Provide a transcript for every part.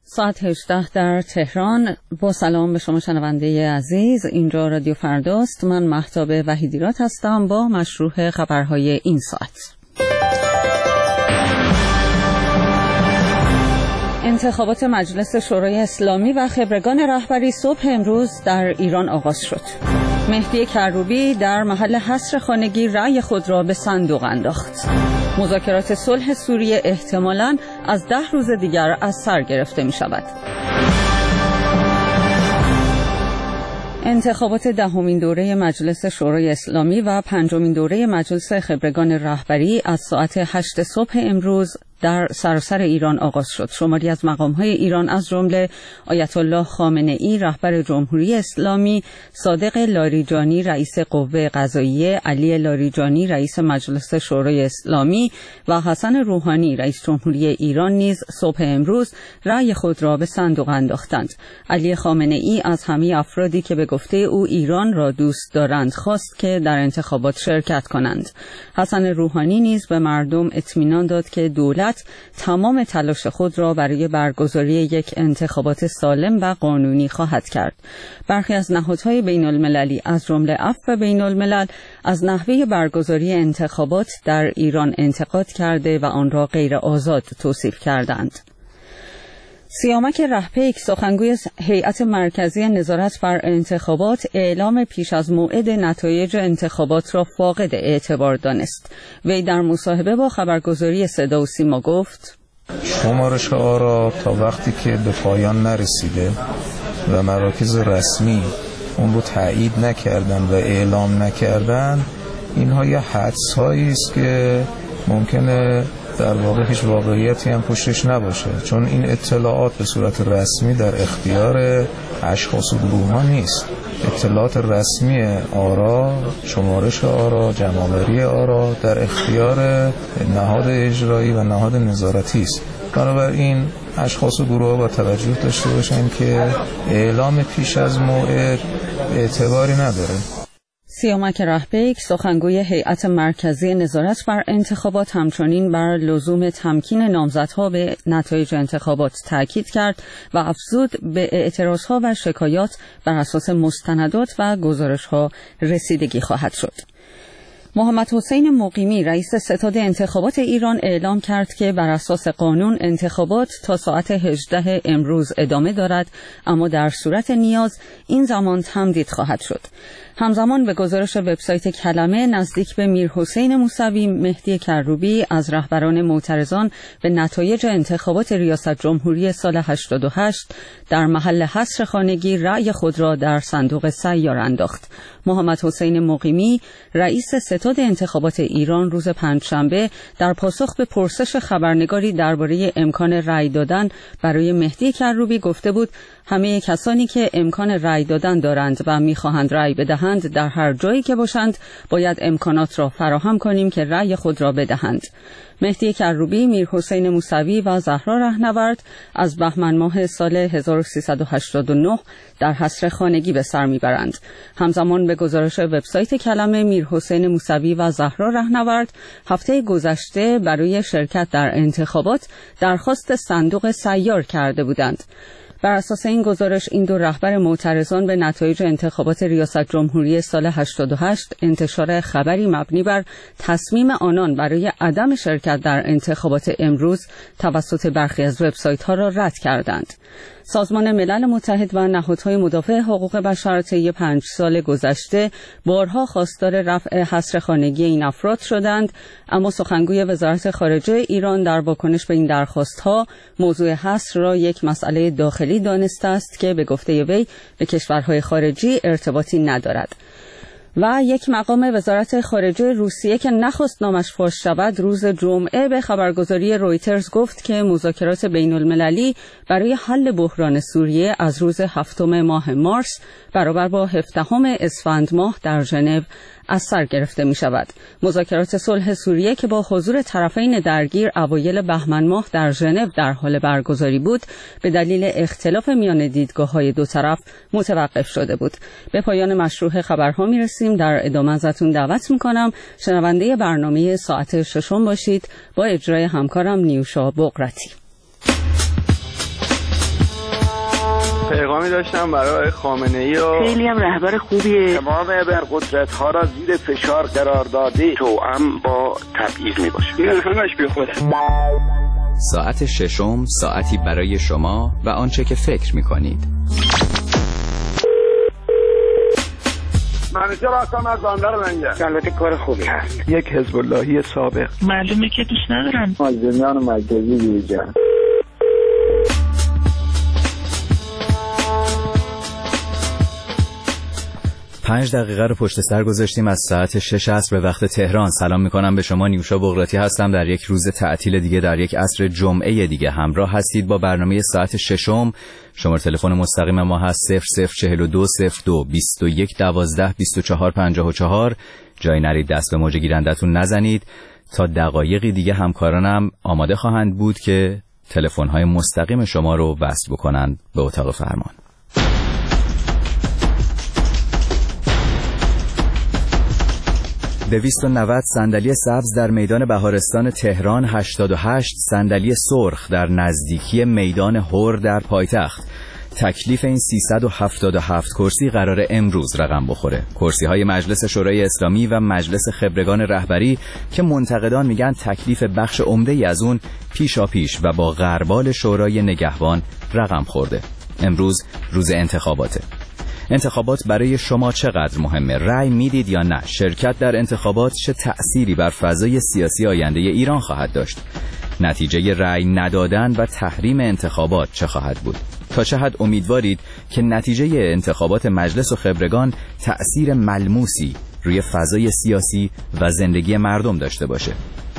ساعت 18 در تهران. با سلام به شما شنونده عزیز، اینجا رادیو فرداست. من مهتاب وحیدیرات هستم با مشروع خبرهای این ساعت. انتخابات مجلس شورای اسلامی و خبرگان رهبری صبح امروز در ایران آغاز شد. مهدی کروبی در محل حصر خانگی رأی خود را به صندوق انداخت. مذاکرات صلح سوریه احتمالاً از 10 روز دیگر از سر گرفته می شود. انتخابات 10مین دوره مجلس شورای اسلامی و 5مین دوره مجلس خبرگان رهبری از ساعت 8 صبح امروز در سراسر ایران آغاز شد. شماری از مقام‌های ایران از جمله آیت الله خامنه‌ای رهبر جمهوری اسلامی، صادق لاریجانی رئیس قوه قضاییه، علی لاریجانی رئیس مجلس شورای اسلامی و حسن روحانی رئیس جمهوری ایران نیز صبح امروز رأی خود را به صندوق انداختند. علی خامنه‌ای از همه افرادی که به گفته او ایران را دوست دارند خواست که در انتخابات شرکت کنند. حسن روحانی نیز به مردم اطمینان داد که دولت تمام تلاش خود را برای برگزاری یک انتخابات سالم و قانونی خواهد کرد. برخی از نهادهای بین المللی از جمله عفو بین الملل از نحوه برگزاری انتخابات در ایران انتقاد کرده و آن را غیر آزاد توصیف کردند. سیامک رهپیک سخنگوی هیئت مرکزی نظارت بر انتخابات اعلام پیش از موعد نتایج انتخابات را فاقد اعتبار دانست. وی در مصاحبه با خبرگزاری صدا و سیما گفت: شمارش آرا تا وقتی که به پایان نرسیده و مراکز رسمی اون رو تایید نکردن و اعلام نکردن، اینها یه حدس‌هایی است که ممکنه در واقع هیچ واقعیتی هم پشتش نباشه، چون این اطلاعات به صورت رسمی در اختیار اشخاص و گروه‌ها نیست. اطلاعات رسمی آرا، شمارش آرا، جمع‌آوری آرا در اختیار نهاد اجرایی و نهاد نظارتی است. بنابراین اشخاص و گروه‌ها با توجه داشته باشن که اعلام پیش از موعد اعتباری نداره. سیامک رهپیک سخنگوی هیئت مرکزی نظارت بر انتخابات همچنین بر لزوم تمکین نامزدها به نتایج انتخابات تاکید کرد و افزود به اعتراضها و شکایات بر اساس مستندات و گزارش‌ها رسیدگی خواهد شد. محمد حسین مقیمی رئیس ستاد انتخابات ایران اعلام کرد که بر اساس قانون انتخابات تا ساعت 18 امروز ادامه دارد، اما در صورت نیاز این زمان تمدید خواهد شد. همزمان به گزارش وبسایت کلمه نزدیک به میرحسین موسوی، مهدی کروبی از رهبران معترضان به نتایج انتخابات ریاست جمهوری سال 88 در محل حصر خانگی رأی خود را در صندوق سیار انداخت. محمد حسین مقیمی رئیس ستاد انتخابات ایران روز پنجشنبه در پاسخ به پرسش خبرنگاری درباره امکان رأی دادن برای مهدی کروبی گفته بود: همه کسانی که امکان رأی دادن دارند و می‌خواهند رأی بدهند در هر جایی که باشند باید امکانات را فراهم کنیم که رأی خود را بدهند. مهدی کروبی، میرحسین موسوی و زهرا رهنورد از بهمن ماه سال 1389 در حصر خانگی به سر میبرند. همزمان به گزارش وبسایت کلمه، میرحسین موسوی و زهرا رهنورد هفته گذشته برای شرکت در انتخابات درخواست صندوق سیار کرده بودند. بر اساس این گزارش این دو رهبر معترضان به نتایج انتخابات ریاست جمهوری سال 88 انتشار خبری مبنی بر تصمیم آنان برای عدم شرکت در انتخابات امروز توسط برخی از وبسایت‌ها را رد کردند. سازمان ملل متحد و نهادهای مدافع حقوق بشر طی 5 سال گذشته بارها خواستار رفع حصر خانگی این افراد شدند، اما سخنگوی وزارت خارجه ایران در واکنش به این درخواست‌ها موضوع حصر را یک مسئله داخلی دانسته است که به گفته وی به کشورهای خارجی ارتباطی ندارد. و یک مقام وزارت خارجه روسیه که نخواست نامش فاش شود روز جمعه به خبرگزاری رویترز گفت که مذاکرات بین المللی برای حل بحران سوریه از روز 7 ماه مارس برابر با 17 اسفند ماه در ژنو از سر گرفته می شود. مذاکرات صلح سوریه که با حضور طرفین درگیر اوایل بهمن ماه در ژنو در حال برگزاری بود، به دلیل اختلاف میان دیدگاه‌های دو طرف متوقف شده بود. به پایان مشروع خبرها می رسیم. در ادامه ازتون دعوت می کنم شنونده برنامه ساعت 6 باشید با اجرای همکارم نیوشا بقرتی. پیغامی داشتم برای خامنه‌ای و خیلی هم رهبر خوبیه. تمام ابرقدرت‌ها را زیر فشار قرار داده توأم با تبعیض میباشه. این همش بیخوده. ساعت ششم، ساعتی برای شما و آنچه که فکر می‌کنید. منیجر هستم از بندر منگه. البته کار خوبی هست. یک حزب اللهی سابق. معلومه که دوست ندارن. مازندران مرکزی بیرجان. 5 دقیقه رو پشت سر گذاشتیم از ساعت 6 عصر به وقت تهران. سلام میکنم به شما. نیوشا بغراتی هستم. در یک روز تعطیل دیگه، در یک عصر جمعه دیگه همراه هستید با برنامه ساعت ششم. شماره تلفن مستقیم ما هست 004202 21 12 24 54. جای نرید دست به موج گیرندتون نزنید. تا دقایقی دیگه همکارانم آماده خواهند بود که تلفن‌های مستقیم شما رو وصل بکنند به اتاق فرمان. 290 صندلی سبز در میدان بهارستان تهران، 88 صندلی سرخ در نزدیکی میدان هور در پایتخت. تکلیف این 377 کرسی قرار امروز رقم بخوره. کرسی های مجلس شورای اسلامی و مجلس خبرگان رهبری که منتقدان میگن تکلیف بخش عمده‌ای از اون پیشاپیش و با غربال شورای نگهبان رقم خورده. امروز روز انتخاباته. انتخابات برای شما چقدر مهمه؟ رأی میدید یا نه؟ شرکت در انتخابات چه تأثیری بر فضای سیاسی آینده ایران خواهد داشت؟ نتیجه رأی ندادن و تحریم انتخابات چه خواهد بود؟ تا چه حد امیدوارید که نتیجه انتخابات مجلس و خبرگان تأثیر ملموسی روی فضای سیاسی و زندگی مردم داشته باشه؟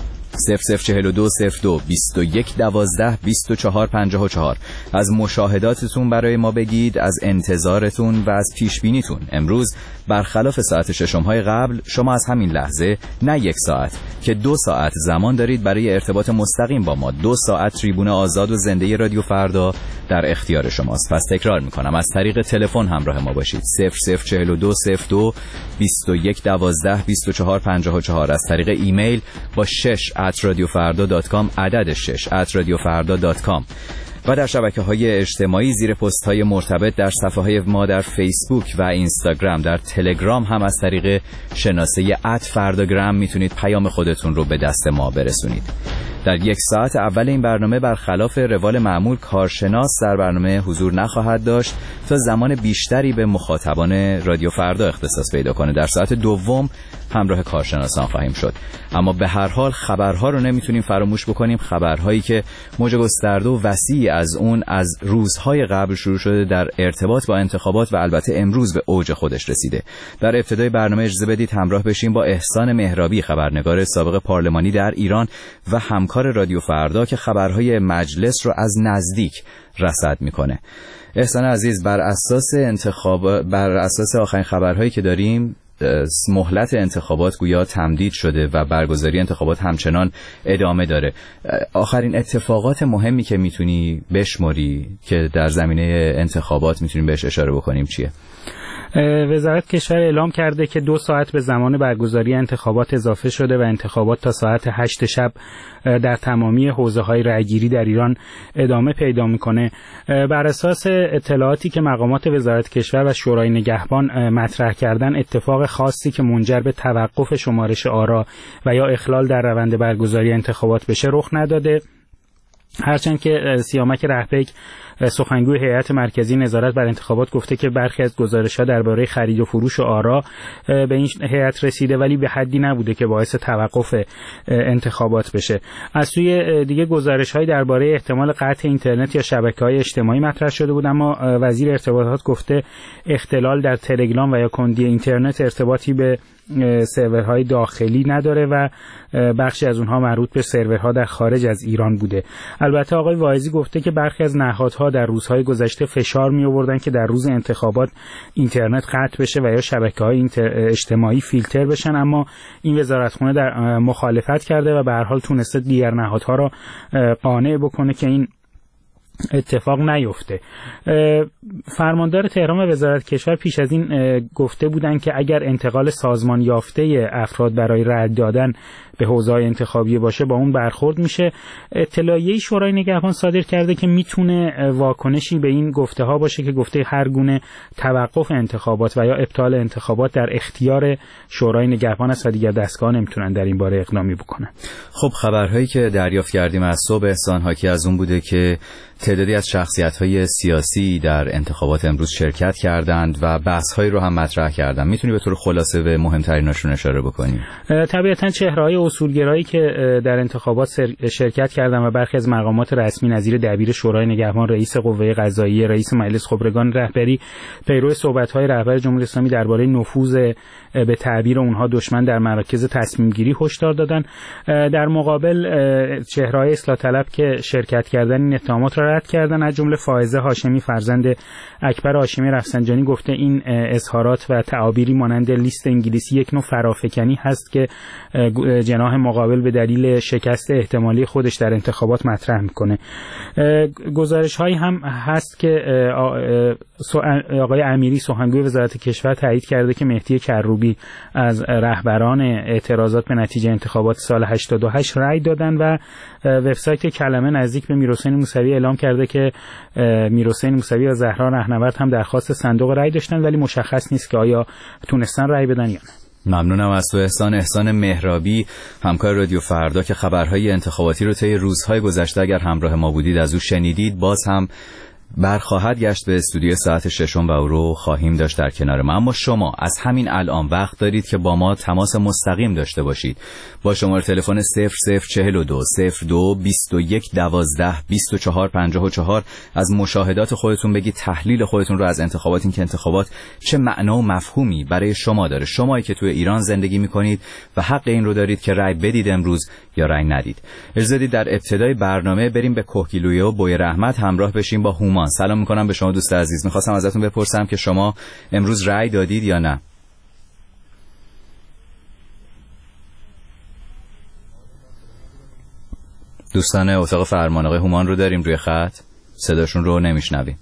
004202 21 12 24 54. از مشاهداتتون برای ما بگید، از انتظارتون و از پیشبینیتون. امروز برخلاف ساعت ششم‌های قبل، شما از همین لحظه نه 1 ساعت که 2 ساعت زمان دارید برای ارتباط مستقیم با ما. 2 ساعت تریبون آزاد و زنده رادیو فردا در اختیار شماست. پس تکرار میکنم، از طریق تلفن همراه ما باشید. 004202 21 12 24 54. از طریق ایمیل با 6@radiofarda.com، عدد 6@radiofarda.com، و در شبکه‌های اجتماعی زیر پست‌های مرتبط در صفحه‌های ما در فیسبوک و اینستاگرام. در تلگرام هم از طریق شناسه @فرداگرام میتونید پیام خودتون رو به دست ما برسونید. در 1 ساعت اول این برنامه برخلاف روال معمول کارشناس در برنامه حضور نخواهد داشت تا زمان بیشتری به مخاطبان رادیو فردا اختصاص پیدا کنه. در ساعت دوم همراه کارشناسان خواهیم شد. اما به هر حال خبرها رو نمیتونیم فراموش بکنیم. خبرهایی که موج گسترده و وسیعی از اون از روزهای قبل شروع شده در ارتباط با انتخابات و البته امروز به اوج خودش رسیده. در ابتدای برنامه اجازه بدید همراه بشیم با احسان مهرابی، خبرنگار سابق پارلمانی در ایران و همکار رادیو فردا که خبرهای مجلس رو از نزدیک رصد میکنه. احسان عزیز، بر اساس آخرین خبرهایی که داریم، مهلت انتخابات گویا تمدید شده و برگزاری انتخابات همچنان ادامه داره. آخرین اتفاقات مهمی که میتونی بشماری که در زمینه انتخابات میتونیم بهش اشاره بکنیم چیه؟ وزارت کشور اعلام کرده که 2 ساعت به زمان برگزاری انتخابات اضافه شده و انتخابات تا ساعت 8 شب در تمامی حوزه‌های رأیگیری در ایران ادامه پیدا می‌کنه. بر اساس اطلاعاتی که مقامات وزارت کشور و شورای نگهبان مطرح کردن، اتفاق خاصی که منجر به توقف شمارش آرا و یا اخلال در روند برگزاری انتخابات بشه رخ نداده. هرچند که سیامک رهبیک، سخنگوی هیئت مرکزی نظارت بر انتخابات، گفته که برخی از گزارش‌ها درباره خرید و فروش و آرا به این هیئت رسیده ولی به حدی نبوده که باعث توقف انتخابات بشه. از سوی دیگه گزارش‌های درباره احتمال قطع اینترنت یا شبکه‌های اجتماعی مطرح شده بود، اما وزیر ارتباطات گفته اختلال در تلگرام و یا کندی اینترنت ارتباطی به سرورهای داخلی نداره و بخشی از اونها مربوط به سرورها در خارج از ایران بوده. البته آقای واعظی گفته که برخی از نهادها در روزهای گذشته فشار می آوردن که در روز انتخابات اینترنت قطع بشه و یا شبکه‌های اجتماعی فیلتر بشن، اما این وزارتخونه در مخالفت کرده و به هر حال تونسته دیگر نهادها را قانع بکنه که این اتفاق نیفته. فرماندار تهران و وزارت کشور پیش از این گفته بودند که اگر انتقال سازمان یافته افراد برای رأی دادن به حوزه‌های انتخابی باشه با اون برخورد میشه. اطلاعیه شورای نگهبان صادر کرده که میتونه واکنشی به این گفته ها باشه که گفته هر گونه توقف انتخابات و یا ابطال انتخابات در اختیار شورای نگهبان است و دیگر دستگاه نمیتونن در این باره اقدامی بکنن. خب خبرهایی که دریافت کردیم از صبح احسان حاکی از اون بوده که تعدادی از شخصیت‌های سیاسی در انتخابات امروز شرکت کردند و بحث‌هایی رو هم مطرح کردند. میتونی به طور خلاصه به مهمتریناشون اشاره بکنی؟ طبیعتاً چهره‌های اصولگرایی که در انتخابات شرکت کردند و برخی از مقامات رسمی نظیر دبیر شورای نگهبان، رئیس قوه قضاییه، رئیس مجلس خبرگان رهبری پیرو صحبت‌های رهبر جمهوری اسلامی درباره نفوذ به تعبیر اونها دشمن در مراکز تصمیم گیری هشدار دادن. در مقابل چهره‌های اصلاح طلب که شرکت کردن این اتهامات را رد کردن، از جمله فائزه هاشمی فرزند اکبر هاشمی رفسنجانی گفته این اظهارات و تعابیری مانند لیست انگلیسی یک نوع فرافکنی هست که جناح مقابل به دلیل شکست احتمالی خودش در انتخابات مطرح میکنه. گزارش‌هایی هم هست که آقای امیری سخنگوی وزارت کشور تایید کرده که مهدی کروبی از رهبران اعتراضات به نتیجه انتخابات سال 88 رأی دادن و وبسایت کلمه نزدیک به میرحسین موسوی اعلام کرده که میرحسین موسوی و زهرا رهنورد هم درخواست صندوق رأی داشتن ولی مشخص نیست که آیا تونستن رأی بدن یا نه. ممنونم از تو احسان مهرابی، همکار رادیو فردا، که خبرهای انتخاباتی رو طی روزهای گذشته اگر همراه ما بودید از او شنیدید. باز هم برخواهد گشت به استودیو ساعت 6 و او رو خواهیم داشت در کنار ما. اما شما از همین الان وقت دارید که با ما تماس مستقیم داشته باشید با شماره تلفن 0042 02 21 12 24 54 از مشاهدات خودتون بگید، تحلیل خودتون رو از انتخابات، این که انتخابات چه معنا و مفهومی برای شما داره، شمایی که توی ایران زندگی میکنید و حق این رو دارید که رأی بدید امروز یا رأی ندید. اجازه بدید در ابتدای برنامه بریم به کوهگیلویه و بوی رحمت همراه بشیم با هومان. سلام میکنم به شما دوست عزیز. میخواستم ازتون بپرسم که شما امروز رأی دادید یا نه؟ دوستان اتاق فرمان آقای هومان رو داریم روی خط، صداشون رو نمیشنویم.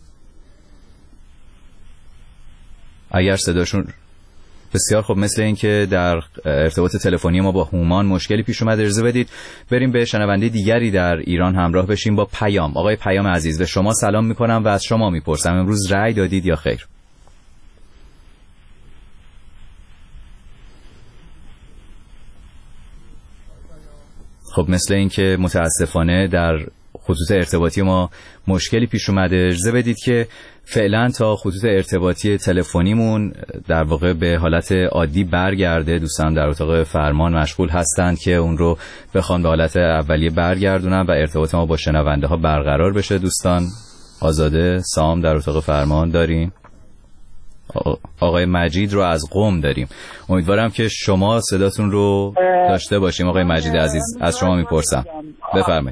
اگر صداشون بسیار خوب، مثل این که در ارتباط تلفنی ما با هومان مشکلی پیش اومد. اجازه بدید بریم به شنونده دیگری در ایران همراه بشیم با پیام. آقای پیام عزیز، به شما سلام میکنم و از شما میپرسم امروز رأی دادید یا خیر؟ خب مثل این که متاسفانه در خطوط ارتباطی ما مشکلی پیش اومده. اجازه بدید که فعلا تا خطوط ارتباطی تلفنیمون در واقع به حالت عادی برگرده. دوستان در اتاق فرمان مشغول هستند که اون رو بخوان به حالت اولیه برگردونن و ارتباط ما با شنونده ها برقرار بشه. دوستان آزاده سام در اتاق فرمان داریم، آقای مجید رو از قم داریم. امیدوارم که شما صداتون رو داشته باشیم. آقای مجید عزیز از شما میپرسم، بفرمایید.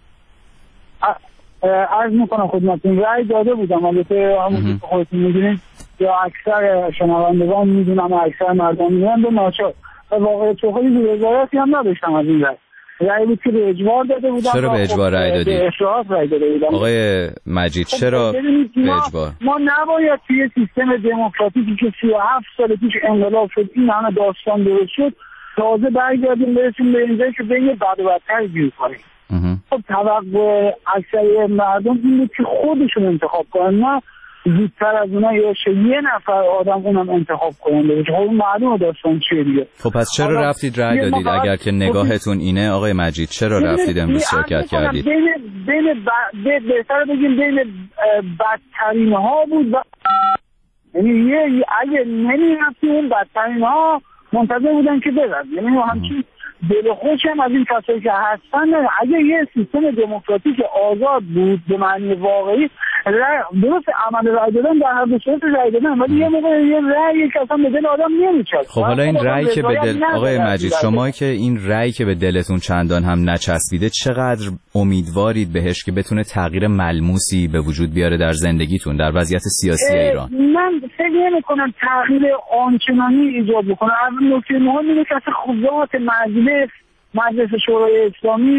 عرض میکنم خدمتتون رأی داده بودم، البته همون که خودتون میدونید یا اکثر شنوندگان میدونم و اکثر مردم میدونن، به ناچار و واقعا توقعی وزارتی هم نداشتم از این رأی بود که به اجبار داده بودم. چرا به اجبار رأی دادید؟ به اشراف رأی داده بودم. آقای مجید چرا به اجبار؟ ما نباید توی سیستم دموکراتیکی که 37 سال پیش انقلاب شد این همه داستان درست شد تازه برگردیم برسیم به اینجایی که بین بد و بدتر گیر کنیم. خب توقع اکثر مردم این بود که خودشون انتخاب کنن، نه زودتر از اونها یه نفر آدم اونم انتخاب کنن. خب اون معلومه داستان چیه دیگه. خب پس چرا رفتید رأی دادید اگر که نگاهتون اینه آقای مجید؟ چرا رفتید امروز شرکت کردید؟ بهتر بگیم بین بدترین ها بود یعنی اگه نمی‌رفتی اون بدترین ها منتظر بودن که برد، یعنی همچین دل خوشم از این کسایی که هستن. اگه یه سیستم دموکراتیک آزاد بود به معنی واقعی، درست عمل رأی دادن در هر دو صورت رأی دادن، ولی یه موقع یه رأی که اصلا به دل آدم نمیچسبه. خب حالا این رأی که به دل آقای مجید، شما که این رأی که به دلتون چندان هم نچسبیده، چقدر امیدوارید بهش که بتونه تغییر ملموسی به وجود بیاره در زندگیتون، در وضعیت سیاسی ایران؟ من فکر نمی‌کنم تغییر آنچنانی ایجاد بکنه. از نکته مهم اینه که ذات مجلس شورای اسلامی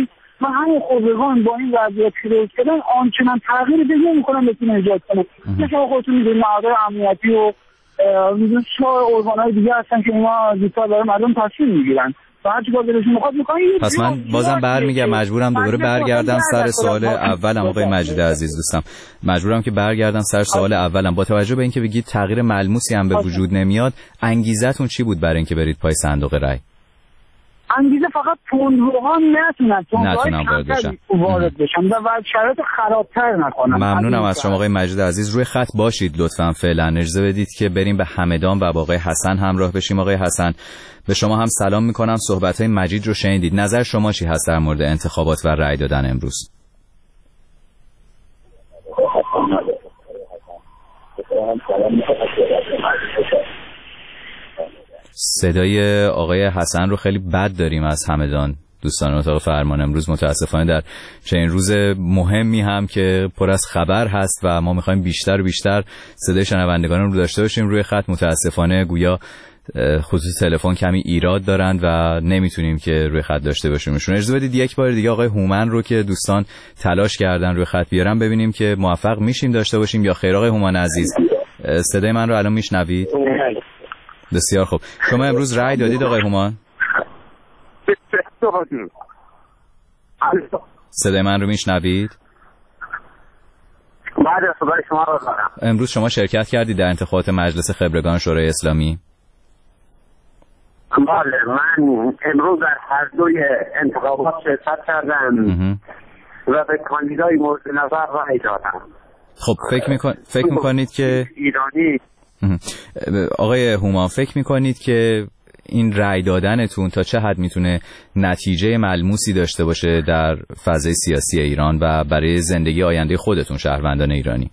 و همون خبرگان با این وضعیت که درست کردن آنچنان تغییر دیگه میکنن بتونن ایجاد کنن. مثلا خودتون میدونید مقاطع امنیتی و ارگان‌های دیگه هستن که اینا زودتر برای مردم تصمیم میگیرن و هر چیکار دلشون میخواد میکنن. پس من بازم مجبورم دوباره برگردم سر سوال اولم. آقای مجید عزیز دوستم، مجبورم که برگردم سر سوال اولم. با توجه به اینکه بگید تغییر ملموسی هم به وجود نمیاد، انگیزتون چی بود برای اینکه برید پای صندوق رای؟ انگیزه فقط تندروها نتونن وارد بشن و شرایط خرابتر نکنن. ممنونم از شما آقای مجید عزیز. روی خط باشید لطفاً. فعلا اجازه بدید که بریم به همدان و با آقای حسن همراه بشیم. آقای حسن، به شما هم سلام میکنم. صحبت‌های مجید رو شنیدید. نظر شما چی هست در مورد انتخابات و رای دادن امروز؟ صدای آقای حسن رو خیلی بد داریم از همدان. دوستان اتاق فرمان امروز متاسفانه در چنین روز مهمی هم که پر از خبر هست و ما میخوایم بیشتر و بیشتر صدای شنوندگان رو داشته باشیم روی خط، متاسفانه گویا خطوط تلفن کمی ایراد دارند و نمیتونیم که روی خط داشته باشیمشون. اجازه بدید یک بار دیگه آقای هومن رو که دوستان تلاش کردن روی خط بیارن، ببینیم که موفق میشیم داشته باشیم یا خیر. آقای هومن عزیز، صدای من رو الان میشنوید؟ بسیار خوب. شما امروز رأی دادید آقای هومان؟ صدای من رو میشنوید؟ بله، صدای شما رو دارم. امروز شما شرکت کردید در انتخابات مجلس خبرگان شورای اسلامی؟ بله، من امروز در هر دوی انتخابات شرکت کردم و به کاندیدای مورد نظر رأی دادم. خب فکر میکنید که ایرانی آقای هومان، فکر میکنید که این رأی دادنتون تا چه حد میتونه نتیجه ملموسی داشته باشه در فضای سیاسی ایران و برای زندگی آینده خودتون شهروندان ایرانی؟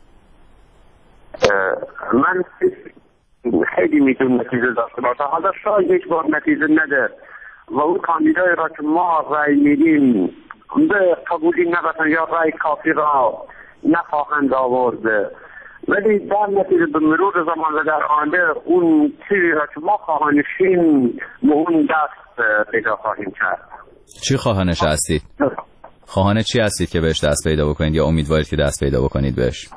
من خیلی میتونه نتیجه داشته باشه. حالا شاید یک بار نتیجه نده و اون کاندیدای را که ما رأی میدیم به قبولی نباشن یا رأی کافی را نخواهند آورد، ولی در نتیجه به مرور زمان و در آینده اون چیزی را که ما خواهانشیم به اون دست پیدا خواهیم کرد. چی خواهانش هستید؟ خواهان چی هستید که بهش دست پیدا بکنید یا امیدوارید که دست پیدا بکنید بهش؟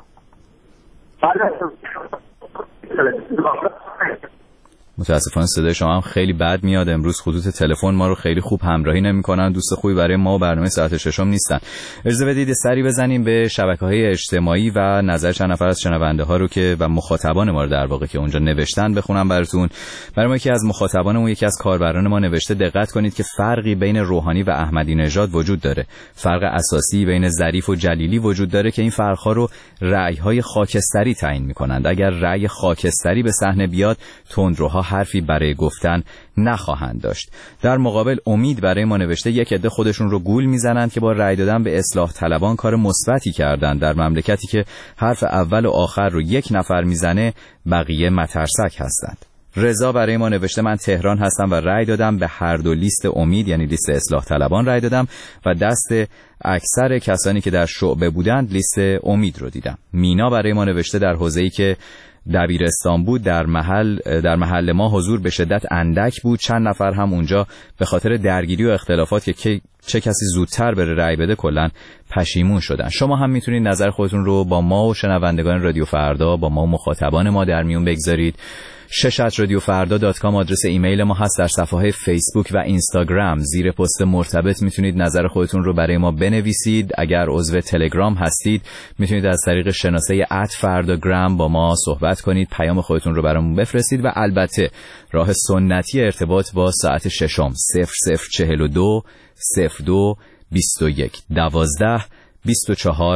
متاسفانه صدای شما هم خیلی بد میاد. امروز خطوط تلفن ما رو خیلی خوب همراهی نمی‌کنن. دوست خوبی برای ما و برنامه ساعت ششم نیستن. اجازه بدید سری بزنیم به شبکه‌های اجتماعی و نظر چند نفر از شنونده‌ها رو که و مخاطبان ما رو در واقع که اونجا نوشتن بخونم براتون. برای ما یکی از مخاطبانمون، یکی از کاربران ما نوشته دقت کنید که فرقی بین روحانی و احمدی نژاد وجود داره. فرق اساسی بین ظریف و جلیلی وجود داره که این فرق‌ها رو رأی‌های خاکستری تعیین می‌کنند. اگر رأی خاکستری به صحنه بیاد، تندروها حرفی برای گفتن نخواهند داشت. در مقابل امید برای ما نوشته یک عده خودشون رو گول میزنند که با رأی دادن به اصلاح طلبان کار مثبتی کردن در مملکتی که حرف اول و آخر رو یک نفر میزنه، بقیه مترسک هستند. رضا برای ما نوشته من تهران هستم و رأی دادم به هر دو لیست امید، یعنی لیست اصلاح طلبان رأی دادم و دست اکثر کسانی که در شعبه بودند لیست امید رو دیدم. مینا برای ما نوشته در حوزه‌ای که دبیرستان بود در محل ما حضور به شدت اندک بود، چند نفر هم اونجا به خاطر درگیری و اختلافات که چه کسی زودتر بره رأی بده کلاً پشیمون شدن. شما هم میتونید نظر خودتون رو با ما و شنوندگان رادیو فردا، با ما و مخاطبان ما در میون بگذارید. شش@radiofarda.com آدرس ایمیل ما هست. در صفحه فیسبوک و اینستاگرام زیر پست مرتبط میتونید نظر خودتون رو برای ما بنویسید. اگر عضو تلگرام هستید میتونید از طریق شناسه @فرداگرام با ما صحبت کنید، پیام خودتون رو برامون بفرستید و البته راه سنتی ارتباط با ساعت ششم 0042 02 21 12 24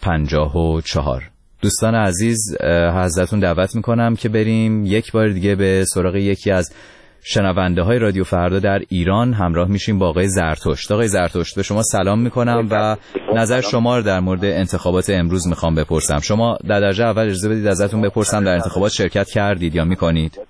54. دوستان عزیز، حضرتون دعوت میکنم که بریم یک بار دیگه به سراغ یکی از شنونده های رادیو فردا در ایران. همراه میشیم با آقای زرتشت. آقای زرتشت، به شما سلام میکنم و نظر شما رو در مورد انتخابات امروز میخوام بپرسم. شما در درجه اول اجازه بدید ازتون بپرسم در انتخابات شرکت کردید یا میکنید؟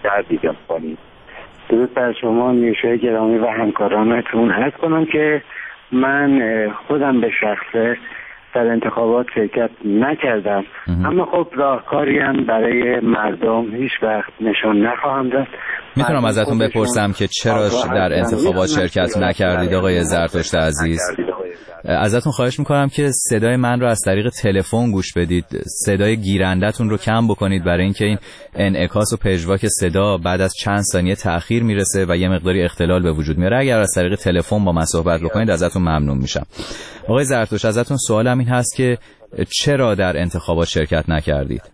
درود بر شما میشه گرامی و همکارانتون. عرض کنم که من خودم به شخصه در انتخابات شرکت نکردم، اما خب راهکاری هم برای مردم هیچ وقت نشان نخواهم داد. میتونم ازتون بپرسم که چرا در انتخابات شرکت نکردید آقای زرتشت عزیز؟ ازتون خواهش میکنم که صدای من رو از طریق تلفن گوش بدید، صدای گیرندتون رو کم بکنید برای اینکه این انعکاس و پژواک صدا بعد از چند ثانیه تأخیر میرسه و یه مقداری اختلال به وجود میاره. اگر از طریق تلفن با من صحبت بکنید ازتون ممنون میشم. آقای زرتشت ازتون سوالم این هست که چرا در انتخابات شرکت نکردید؟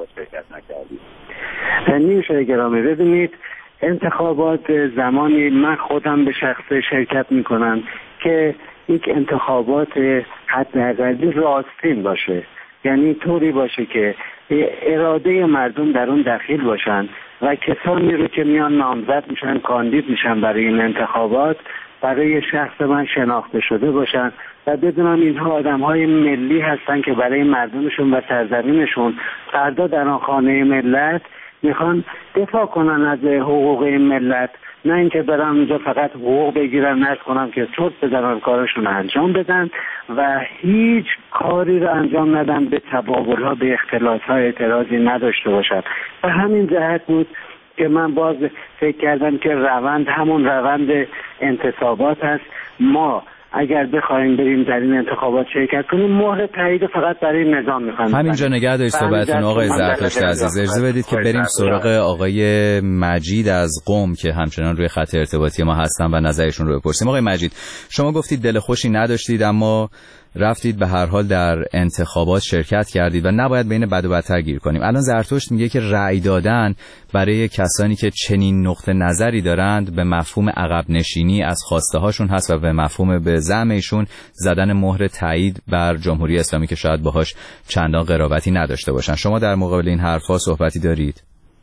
نیوشای گرامی، ببینید انتخابات زمانی من خودم به شخص شرکت میکنم که یک انتخابات حداقلی راستین باشه، یعنی طوری باشه که اراده مردم در اون دخیل باشن و کسانی رو که میان نامزد میشن، کاندید میشن برای این انتخابات، برای شخص من شناخته شده باشن و بدونم اینها آدم‌های ملی هستن که برای مردمشون و سرزمینشون فردا در آن خانه ملت میخوان دفاع کنن از حقوق این ملت، نه اینکه برن اونجا فقط حقوق بگیرن، نرد کنم که چرت بزنن، کارشون انجام بدن و هیچ کاری رو انجام ندن، به تبابل‌ها به اختلاس‌ها اعتراضی نداشته باشن. و همین جهت بود که من باز فکر کردم که روند همون روند انتصابات هست. ما اگر بخوایم بریم در این انتخابات شرکت کنیم، مهر تایید فقط برای نظام میخوایم. همینجا نگه دارید صحبتتون آقای زرتشت عزیز. اجازه بدید که بریم سراغ آقای مجید از قم که همچنان روی خط ارتباطی ما هستن و نظرشون رو بپرسیم. آقای مجید، شما گفتید دل خوشی نداشتید اما رفتید به هر حال در انتخابات شرکت کردید و نباید بین بد و بدتر گیر کنیم. الان زرتشت میگه که رأی دادن برای کسانی که چنین نقطه نظری دارند به مفهوم عقب نشینی از خواسته هاشون هست و به مفهوم به زعم ایشون زدن مهر تایید بر جمهوری اسلامی که شاید باهاش چندان قرابتی نداشته باشن. شما در مقابل این حرفا صحبتی دارید؟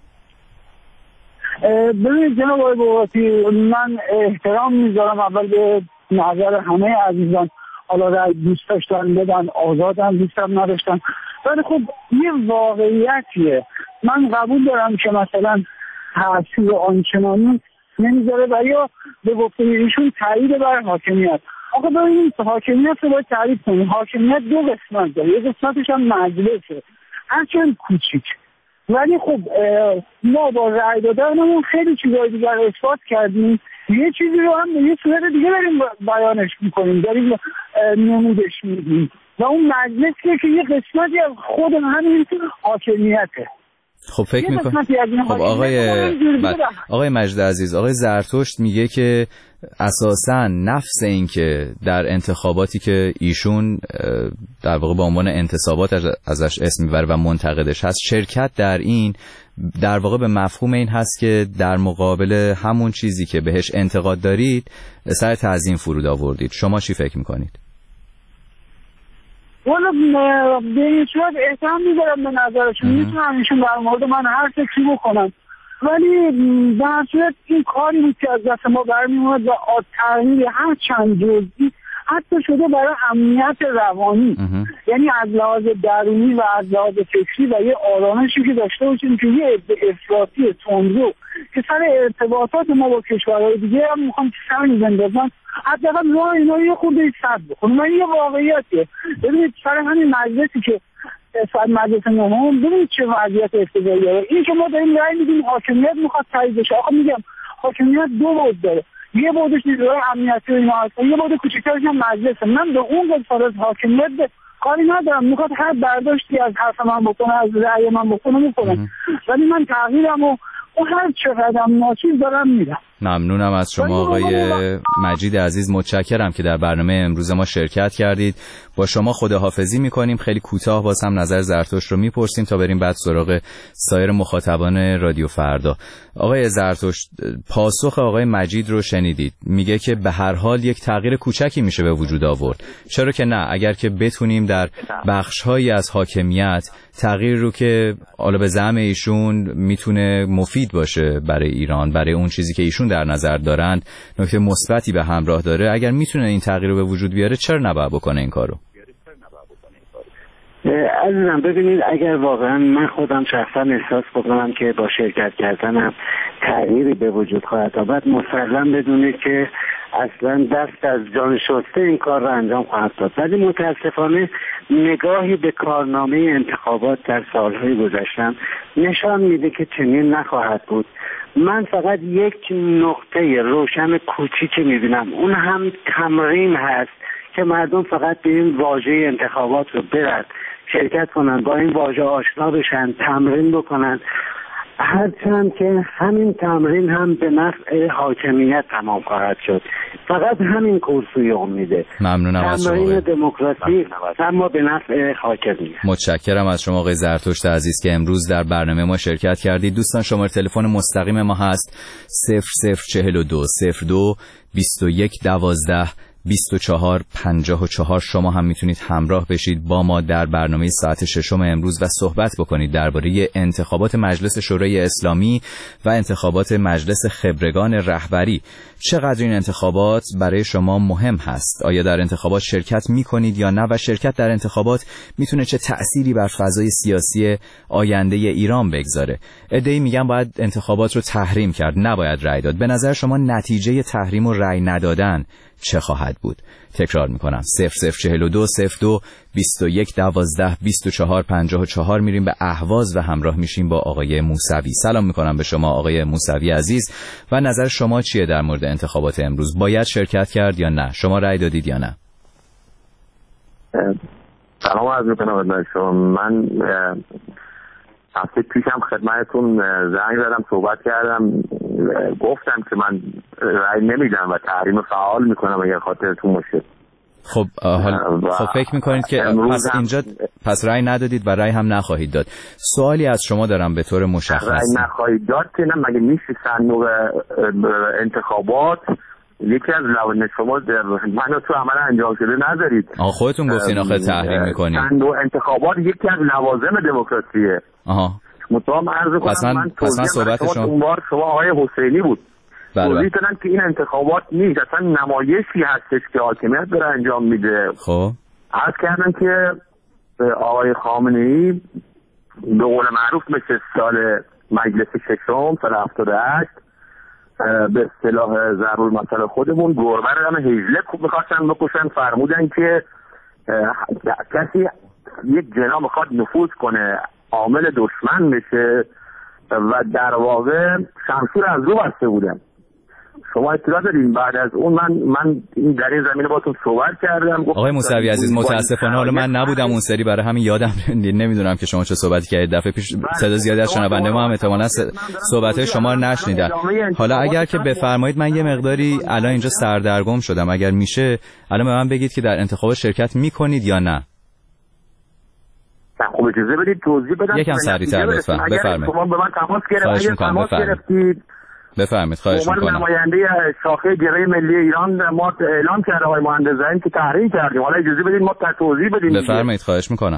ببینید جناب آقای بابتی، من احترام میذارم اول به نظر همه عزیزان، حالا رأی دوست داشتن بدن، آزادن، دوستم نداشتن، ولی خب یه واقعیتیه. من قبول دارم که مثلا تأثیر آنچنانی نمیذاره و یا به گفته ایشون تایید بر حاکمیت. آخه ببینید حاکمیت رو باید تعریف کنیم. حاکمیت دو قسمت داره، یه قسمتش هم مجلسه، هرچند کوچیک، ولی خب ما با رأی دادنمون خیلی چیزای دیگر اثبات کردیم. یه چیزی رو هم به یه صورت دیگه داریم بیانش میکنیم، داریم نمودش میدیم و اون مجلسیه که یه قسمتی از خود همین حاکمیته. خب فکر میکنم خب آقای مجید عزیز، آقای زرتشت میگه که اساساً نفس این که در انتخاباتی که ایشون در واقع با عنوان انتصابات ازش اسم میبره و منتقدش هست، شرکت در این در واقع به مفهوم این هست که در مقابل همون چیزی که بهش انتقاد دارید سر تعظیم فرود آوردید. شما چی فکر میکنید؟ والا به این صورت احترام میذارم به نظرشون، میتونم ایشون در مورد من هر فکری بکنم، ولی به هر صورت این کاری بود که از دست ما برمی‌اومد و تغییر هر چند جزئی حتی شده برای امنیت روانی، یعنی از لحاظ درونی و از لحاظ فکری و یه آرامشی که داشته باشیم که یه افراطی تندرو که سر ارتباطات ما با کشورهای دیگه هم میخوام که سنگ بندازن، حداقل راه اینا یه خورده سد بکنم. من یه واقعیتیه. ببینید سر همین مجلسی که سر مجلس نهم ببینید چه وضعیت افتضاحی داره. این که ما داریم رأی میدیم حاکمیت میخواد تایید بشه. آخه میگم حاکمیت دو بود داره، یه بودش نیروهای امنیتی و اینا هست، یه بود کوچیک‌ترش هم مجلسه. من به اون قسمت از حاکمیت کاری ندارم، میخواد هر برداشتی از حرف من بکنه، از رأی من بکنه، ولی من تغییرمو و هر چقدر ناچیز دارم میرم. ممنونم از شما آقای مجید عزیز، متشکرم که در برنامه امروز ما شرکت کردید. با شما خداحافظی میکنیم. خیلی کوتاه باز هم نظر زرتشت رو میپرسیم تا بریم بعد سراغ سایر مخاطبان رادیو فردا. آقای زرتشت، پاسخ آقای مجید رو شنیدید، میگه که به هر حال یک تغییر کوچکی میشه به وجود آورد. چرا که نه، اگر که بتونیم در بخش‌هایی از حاکمیت تغییر رو که حالا به زعم ایشون میتونه مفید باشه برای ایران، برای اون چیزی که ایشون در نظر دارند نکته مثبتی به همراه داره، اگر میتونه این تغییر رو به وجود بیاره چرا نباید بکنه این کارو؟ عزیزم ببینید، اگر واقعا من خودم شخصا احساس بکنم که با شرکت کردنم تغییری به وجود خواهد آمد، مسلم بدونید که اصلا دست از جان شسته این کار را انجام خواهد داد. ولی متاسفانه نگاهی به کارنامه انتخابات در سالهای گذشته نشان میده که چنین نخواهد بود. من فقط یک نقطه روشن کوچیکی میبینم، اون هم تمرین هست که مردم فقط به این واژه انتخابات رو برن شرکت کنن، با این واژه آشنا بشن، تمرین بکنن، هرچند که همین تمرین هم به نفع حاکمیت تمام خواهد شد. فقط همین کورسوی امیده. ممنونم از شما. تمرین دموکراسی اما به نفع حاکمیت. متشکرم از شما آقای زرتشت عزیز که امروز در برنامه ما شرکت کردید. دوستان شماره تلفن مستقیم ما هست 0042 02 21 12 24 54. شما هم میتونید همراه بشید با ما در برنامه ساعت ششم امروز و صحبت بکنید درباره انتخابات مجلس شورای اسلامی و انتخابات مجلس خبرگان رهبری. چقدر این انتخابات برای شما مهم هست؟ آیا در انتخابات شرکت میکنید یا نه؟ و شرکت در انتخابات میتونه چه تأثیری بر فضای سیاسی آینده ایران بگذاره؟ عده‌ای میگن باید انتخابات رو تحریم کرد، نباید رأی داد. به نظر شما نتیجه تحریم و رأی ندادن چه خواهد بود؟ تکرار میکنم 0042 02 21 12 24 54. میریم به اهواز و همراه میشیم با آقای موسوی. سلام میکنم به شما آقای موسوی عزیز و نظر شما چیه در مورد انتخابات امروز؟ باید شرکت کرد یا نه؟ شما رأی دادید یا نه؟ سلام عرض میکنم خدمت شما. من هفته پیشم خدمتتون زنگ زدم، صحبت کردم، گفتم که من رأی نمیدم و تحریم فعال میکنم اگر خاطرتون باشه. خب خب فکر میکنید که پس رأی ندادید و رأی هم نخواهید داد. سوالی از شما دارم به طور مشخص. رأی نخواهید داد که نه، مگه میشه صندوق انتخابات یکی از لوازم شما منو تو عمل انجام شده نذارید؟ خودتون گفتین آخه تحریم میکنید. صندوق انتخابات یکی از لوازم دموکراسیه. مطمئن عرض کنم من صحبت شما آقای حسینی بود. توضیح دادن که این انتخابات نیست، اصلا نمایشی هستش که حاکمیت داره انجام میده. خب عرض کردن که آقای خامنه‌ای به قول معروف مثل سال مجلس ششم سال 78 به اصطلاح ضرور مسئله خودمون گربه رو هیجله میخواستن بکشن. فرمودن که کسی یک جناح میخواد نفوذ کنه عامل دشمن بشه و در واقع شمشیر از رو بسته بودن. شما اطلاع دارین؟ بعد از اون من در این زمینه باتون صحبت کردم. آقای موسوی عزیز متاسفانه حالا من نبودم اون سری، برای همین یادم نمیدونم که شما چه صحبتی کردید. دفعه پیش صدا زیادی از شنونده ما هم احتمالاً صحبت‌های شما رو نشنیدن. حالا اگر که بفرمایید من یه مقداری الان اینجا سردرگم شدم، اگر میشه الان به من بگید که در انتخابات شرکت میکنید یا نه؟ خب اجازه بدید توضیح بدم. یکم سریع‌تر لطفاً بفرمایید. شما به من تماس گرفتید. بفرمایید خواهش می‌کنم. نماینده شاخه جبهه ملی ایران ما اعلام کرده آقای مهندس زعیم که تحریم کردیم. حالا اجازه بدید ما توضیح بدیم. بفرمایید خواهش می‌کنم.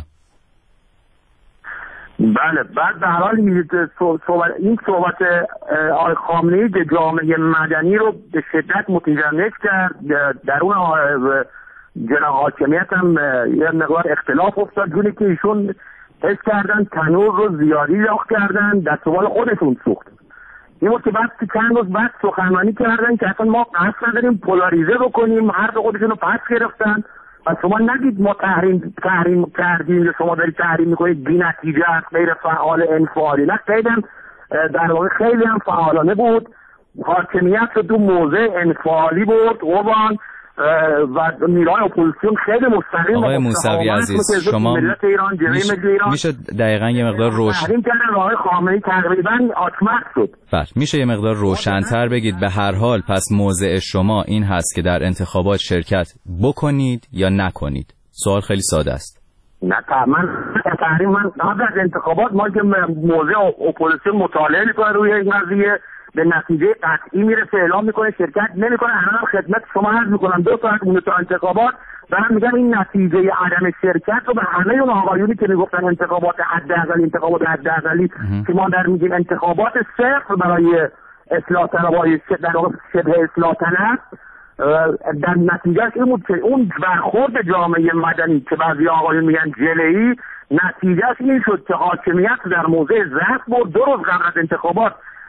بله بعد در حال این صحبت آقای خامنه‌ای که جامعه مدنی رو به شدت متجنس کرد، در اون جناح حاکمیت هم یه مقدار اختلاف افتاد، جونی که ایشون حس کردن تنور رو زیادی لاغ کردن، دستمال خودشون سوخت. این بود که بعد چند روز بعد سخنرانی کردن که اصلا ما قصد نداریم پولاریزه بکنیم، حرف خودشون رو پس گرفتن و شما نگید ما تحریم کردیم یا شما دارید تحریم میکنید بی نتیجه است، غیر فعال انفعالی. نه خیلی در واقع خیلی هم فعالانه بود. حاکمیت رو دو موضع انفعالی بود قربان و نیروهای اپوزیسیون خیلی مستقیم. آقای موسوی عزیز شما ملت ایران ایران میشه دقیقاً یه مقدار روشن کردن آقای خامنه‌ای تقریبا آچمق شد. بله میشه یه مقدار روشن‌تر بگید؟ به هر حال پس موضع شما این هست که در انتخابات شرکت بکنید یا نکنید؟ سوال خیلی ساده است. نه من تحریم من قبل از انتخابات ما که موضع اپوزیسیون مطالعه می‌کنه روی این قضیه به نتیجه قطعی میرسه اعلام میکنه شرکت نمیکنه. الان خدمت شما عرض میکنم 2 ساعت مونده تا انتخابات دارم میگم این نتیجه عدم شرکت رو به همه اون آقایونی که میگفتن انتخابات حداقلی که ما در میگیم انتخابات صفر برای اصلاح طلبای در واقع شبه اصلاح طلب، در نتیجهش این بود که اون برخورد جامعه مدنی که بعضی آقایون میگن جله‌ای، نتیجهش این شد که حاکمیت در موضع ضعف بود. 2 روز قبل از انتخابات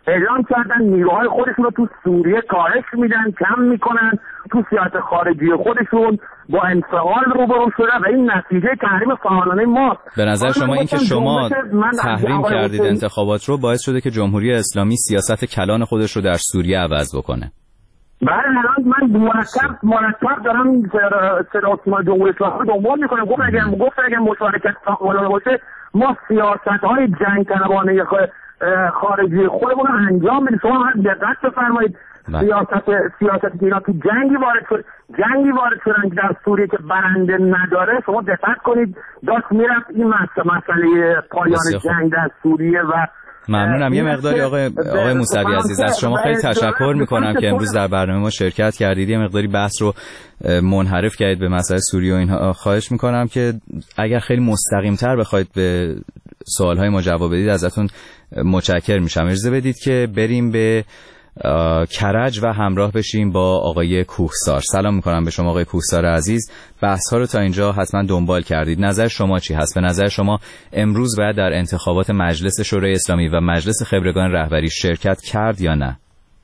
اعلام کردن نیروهای خودشون رو تو سوریه کاهش میدن، کم میکنن، تو سیاست خارجی خودشون با انفعال روبرو شدن و این نتیجه تحریم فعالانه ماست. به نظر شما این که شما تحریم کردید انتخابات رو باعث شده که جمهوری اسلامی سیاست کلان خودش رو در سوریه عوض بکنه؟ بله، الان من مرتب دارم صدا سیمای جمهوری اسلامی رو دنبال میکنم. گفت اگر مشارکت فعالانه باشه ما سیاست‌های جنگ طلبانه خارجی خودمون رو انجام بدیم. شما هم دقت بفرمایید سیاست اینا تو جنگی وارد شدن در سوریه که برنده نداره. شما دقت کنید داشت میرفت این مسئله پایان جنگ در سوریه و ممنونم. یه مقداری آقای موسوی عزیز از شما خیلی تشکر میکنم که امروز در برنامه ما شرکت کردید. یه مقداری بحث رو منحرف کردید به مسئله سوریه و اینها. خواهش میکنم که اگر خیلی مستقیم‌تر بخواید به سوالهای ما جواب بدید ازتون متشکر میشم. اجازه بدید که بریم به کرج و همراه بشیم با آقای کوهسار. سلام میکنم به شما آقای کوهسار عزیز. بحث ها رو تا اینجا حتما دنبال کردید. نظر شما چی هست؟ به نظر شما امروز باید در انتخابات مجلس شورای اسلامی و مجلس خبرگان رهبری شرکت کرد یا نه؟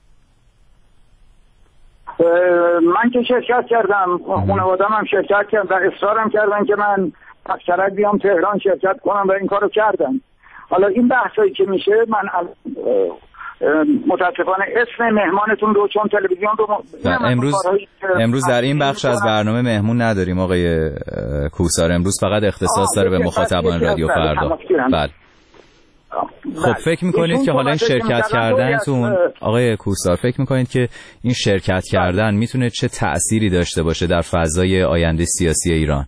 من که شرکت کردم، خانواده‌ام هم شرکت کردن و اصرارم کردن که من از کرج بیام تهران شرکت کنم و این کارو کردم. حالا این بحثایی که میشه، من متاسفانه اسم مهمانتون رو چون تلویزیون رو امروز در این بخش از برنامه مهمون نداریم آقای کوهسار. امروز فقط اختصاص داره به مخاطبان رادیو فردا. بله. خب فکر میکنید که حالا این شرکت کردنتون آقای کوهسار، فکر میکنید که این شرکت کردن میتونه چه تأثیری داشته باشه در فضای آینده سیاسی ایران؟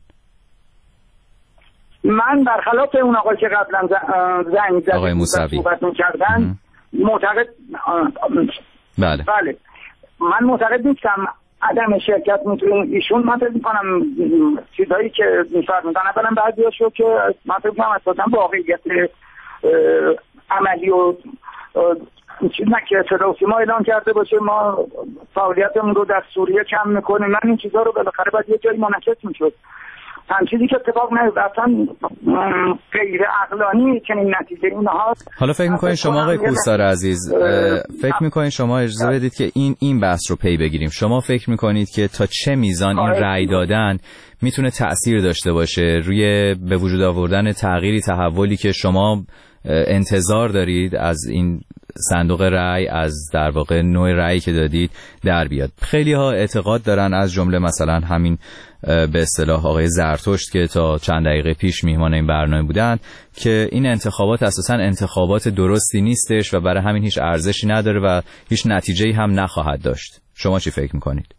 من برخلاف اون آقای که قبلا زنگ زد آقای موسوی صحبت می‌کردن معتقد بله من معتقد نیستم عدم شرکت میتونه ایشون. من فکر می‌کنم چیزایی که می‌فرمودن اولا بعضیاشو که من فکر می‌کنم اساساً واقعیت عملی و چیزی که صدا و سیما اعلام کرده باشه ما فعالیتمون رو در سوریه کم می‌کنیم. من این چیزا رو بالاخره باید یه جایی منعکس می‌شد. هم چیزی که اتفاق نیفتاد اصلا غیر عقلانی چنین نتیجه اینها. حالا فکر می‌کنید شما آقای کوهسار عزیز فکر می‌کنید شما اجازه بدید که این بحث رو پی بگیریم. شما فکر می‌کنید که تا چه میزان این رأی دادن میتونه تأثیر داشته باشه روی به وجود آوردن تغییری، تحولی که شما انتظار دارید از این صندوق رأی، از در واقع نوع رأیی که دادید در بیاد؟ خیلی ها اعتقاد دارن، از جمله مثلا همین به اصطلاح آقای زرتشت که تا چند دقیقه پیش میهمان این برنامه بودن، که این انتخابات اساسا انتخابات درستی نیستش و برای همین هیچ ارزشی نداره و هیچ نتیجه‌ای هم نخواهد داشت. شما چی فکر میکنید؟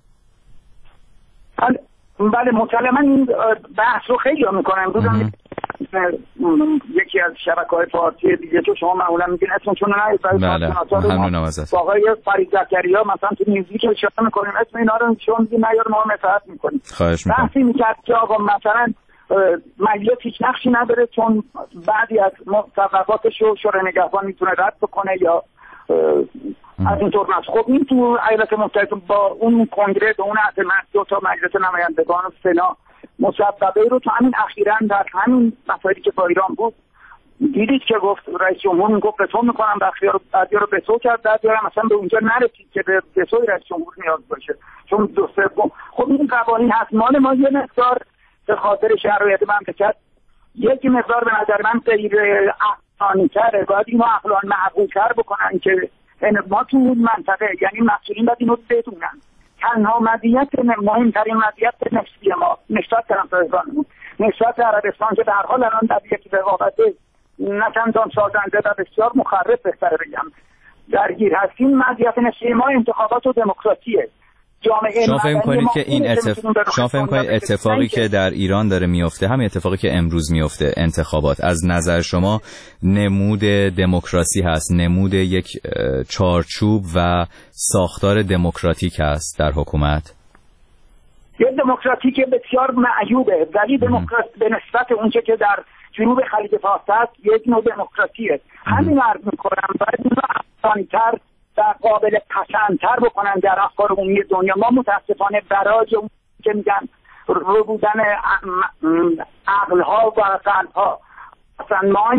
بله مسلماً این بحث رو خیلی ها میکنن. بودم یکی از شبکه‌های فارسی دیگه که شما معمولا میگین اسم چون بله ممنونم ازت. آقای فرید زکریا مثلا تو میوزیک اشاره میکنیم اسم اینا رو چون نیار ما مصاحبه میکنیم. خواهش میکنم. بحثی میکرد که آقا مثلا مجلس هیچ نقشی نداره چون بعضی از مصوباتش رو شورای نگهبان میتونه رد بکنه یا از این طور خب این تو ایالات متحده با اون کنگره به اون عظمت دو تا مجلس نمایندگان و سنا مصوبه رو تو همین اخیراً در همین مسائلی که با ایران بود دیدید که گفت رئیس جمهور گفت به تو میکنم بعضی رو به تو کرد، بعضی مثلا به اونجا نرسید که به تو رئیس جمهور نیاز باشه چون دو سوم. خب این قوانین هست. مال ما یه مقدار به خاطر شرایط مملکت یک مقدار به نظر من غیر عقلانی تره. باید اینو عقلان معقول تر بکنن که ما تو منطقه یعنی مسئولین باید اینو بدونن. تنها مزیت مهمترین مزیت نسبی ما نسبت به همسایگانمون نسبت به عربستان که در حال الان در یکی رقابت نه چندان سازنده و بسیار مخرب بهتره بگم درگیر هستیم. مزیت نسبی ما انتخابات و دموکراسیه. شما فکر می‌کنید که این اتفاقی که در ایران داره میفته، همین اتفاقی که امروز میفته، انتخابات، از نظر شما نمود دموکراسی هست، نمود یک چارچوب و ساختار دموکراتیک هست در حکومت؟ یه دموکراتیک بسیار معیوبه ولی دموکراسی به نسبت اونچه که در جنوب خلیج فارس هست یک نوع دموکراسیه. همین عرض می‌کنم باید اینو افغان‌تر در قابل پسندتر بکنن در افکار عمومی دنیا. ما متاسفانه برای اون که میگن رو بودن عقلها و قلبها اصلا ما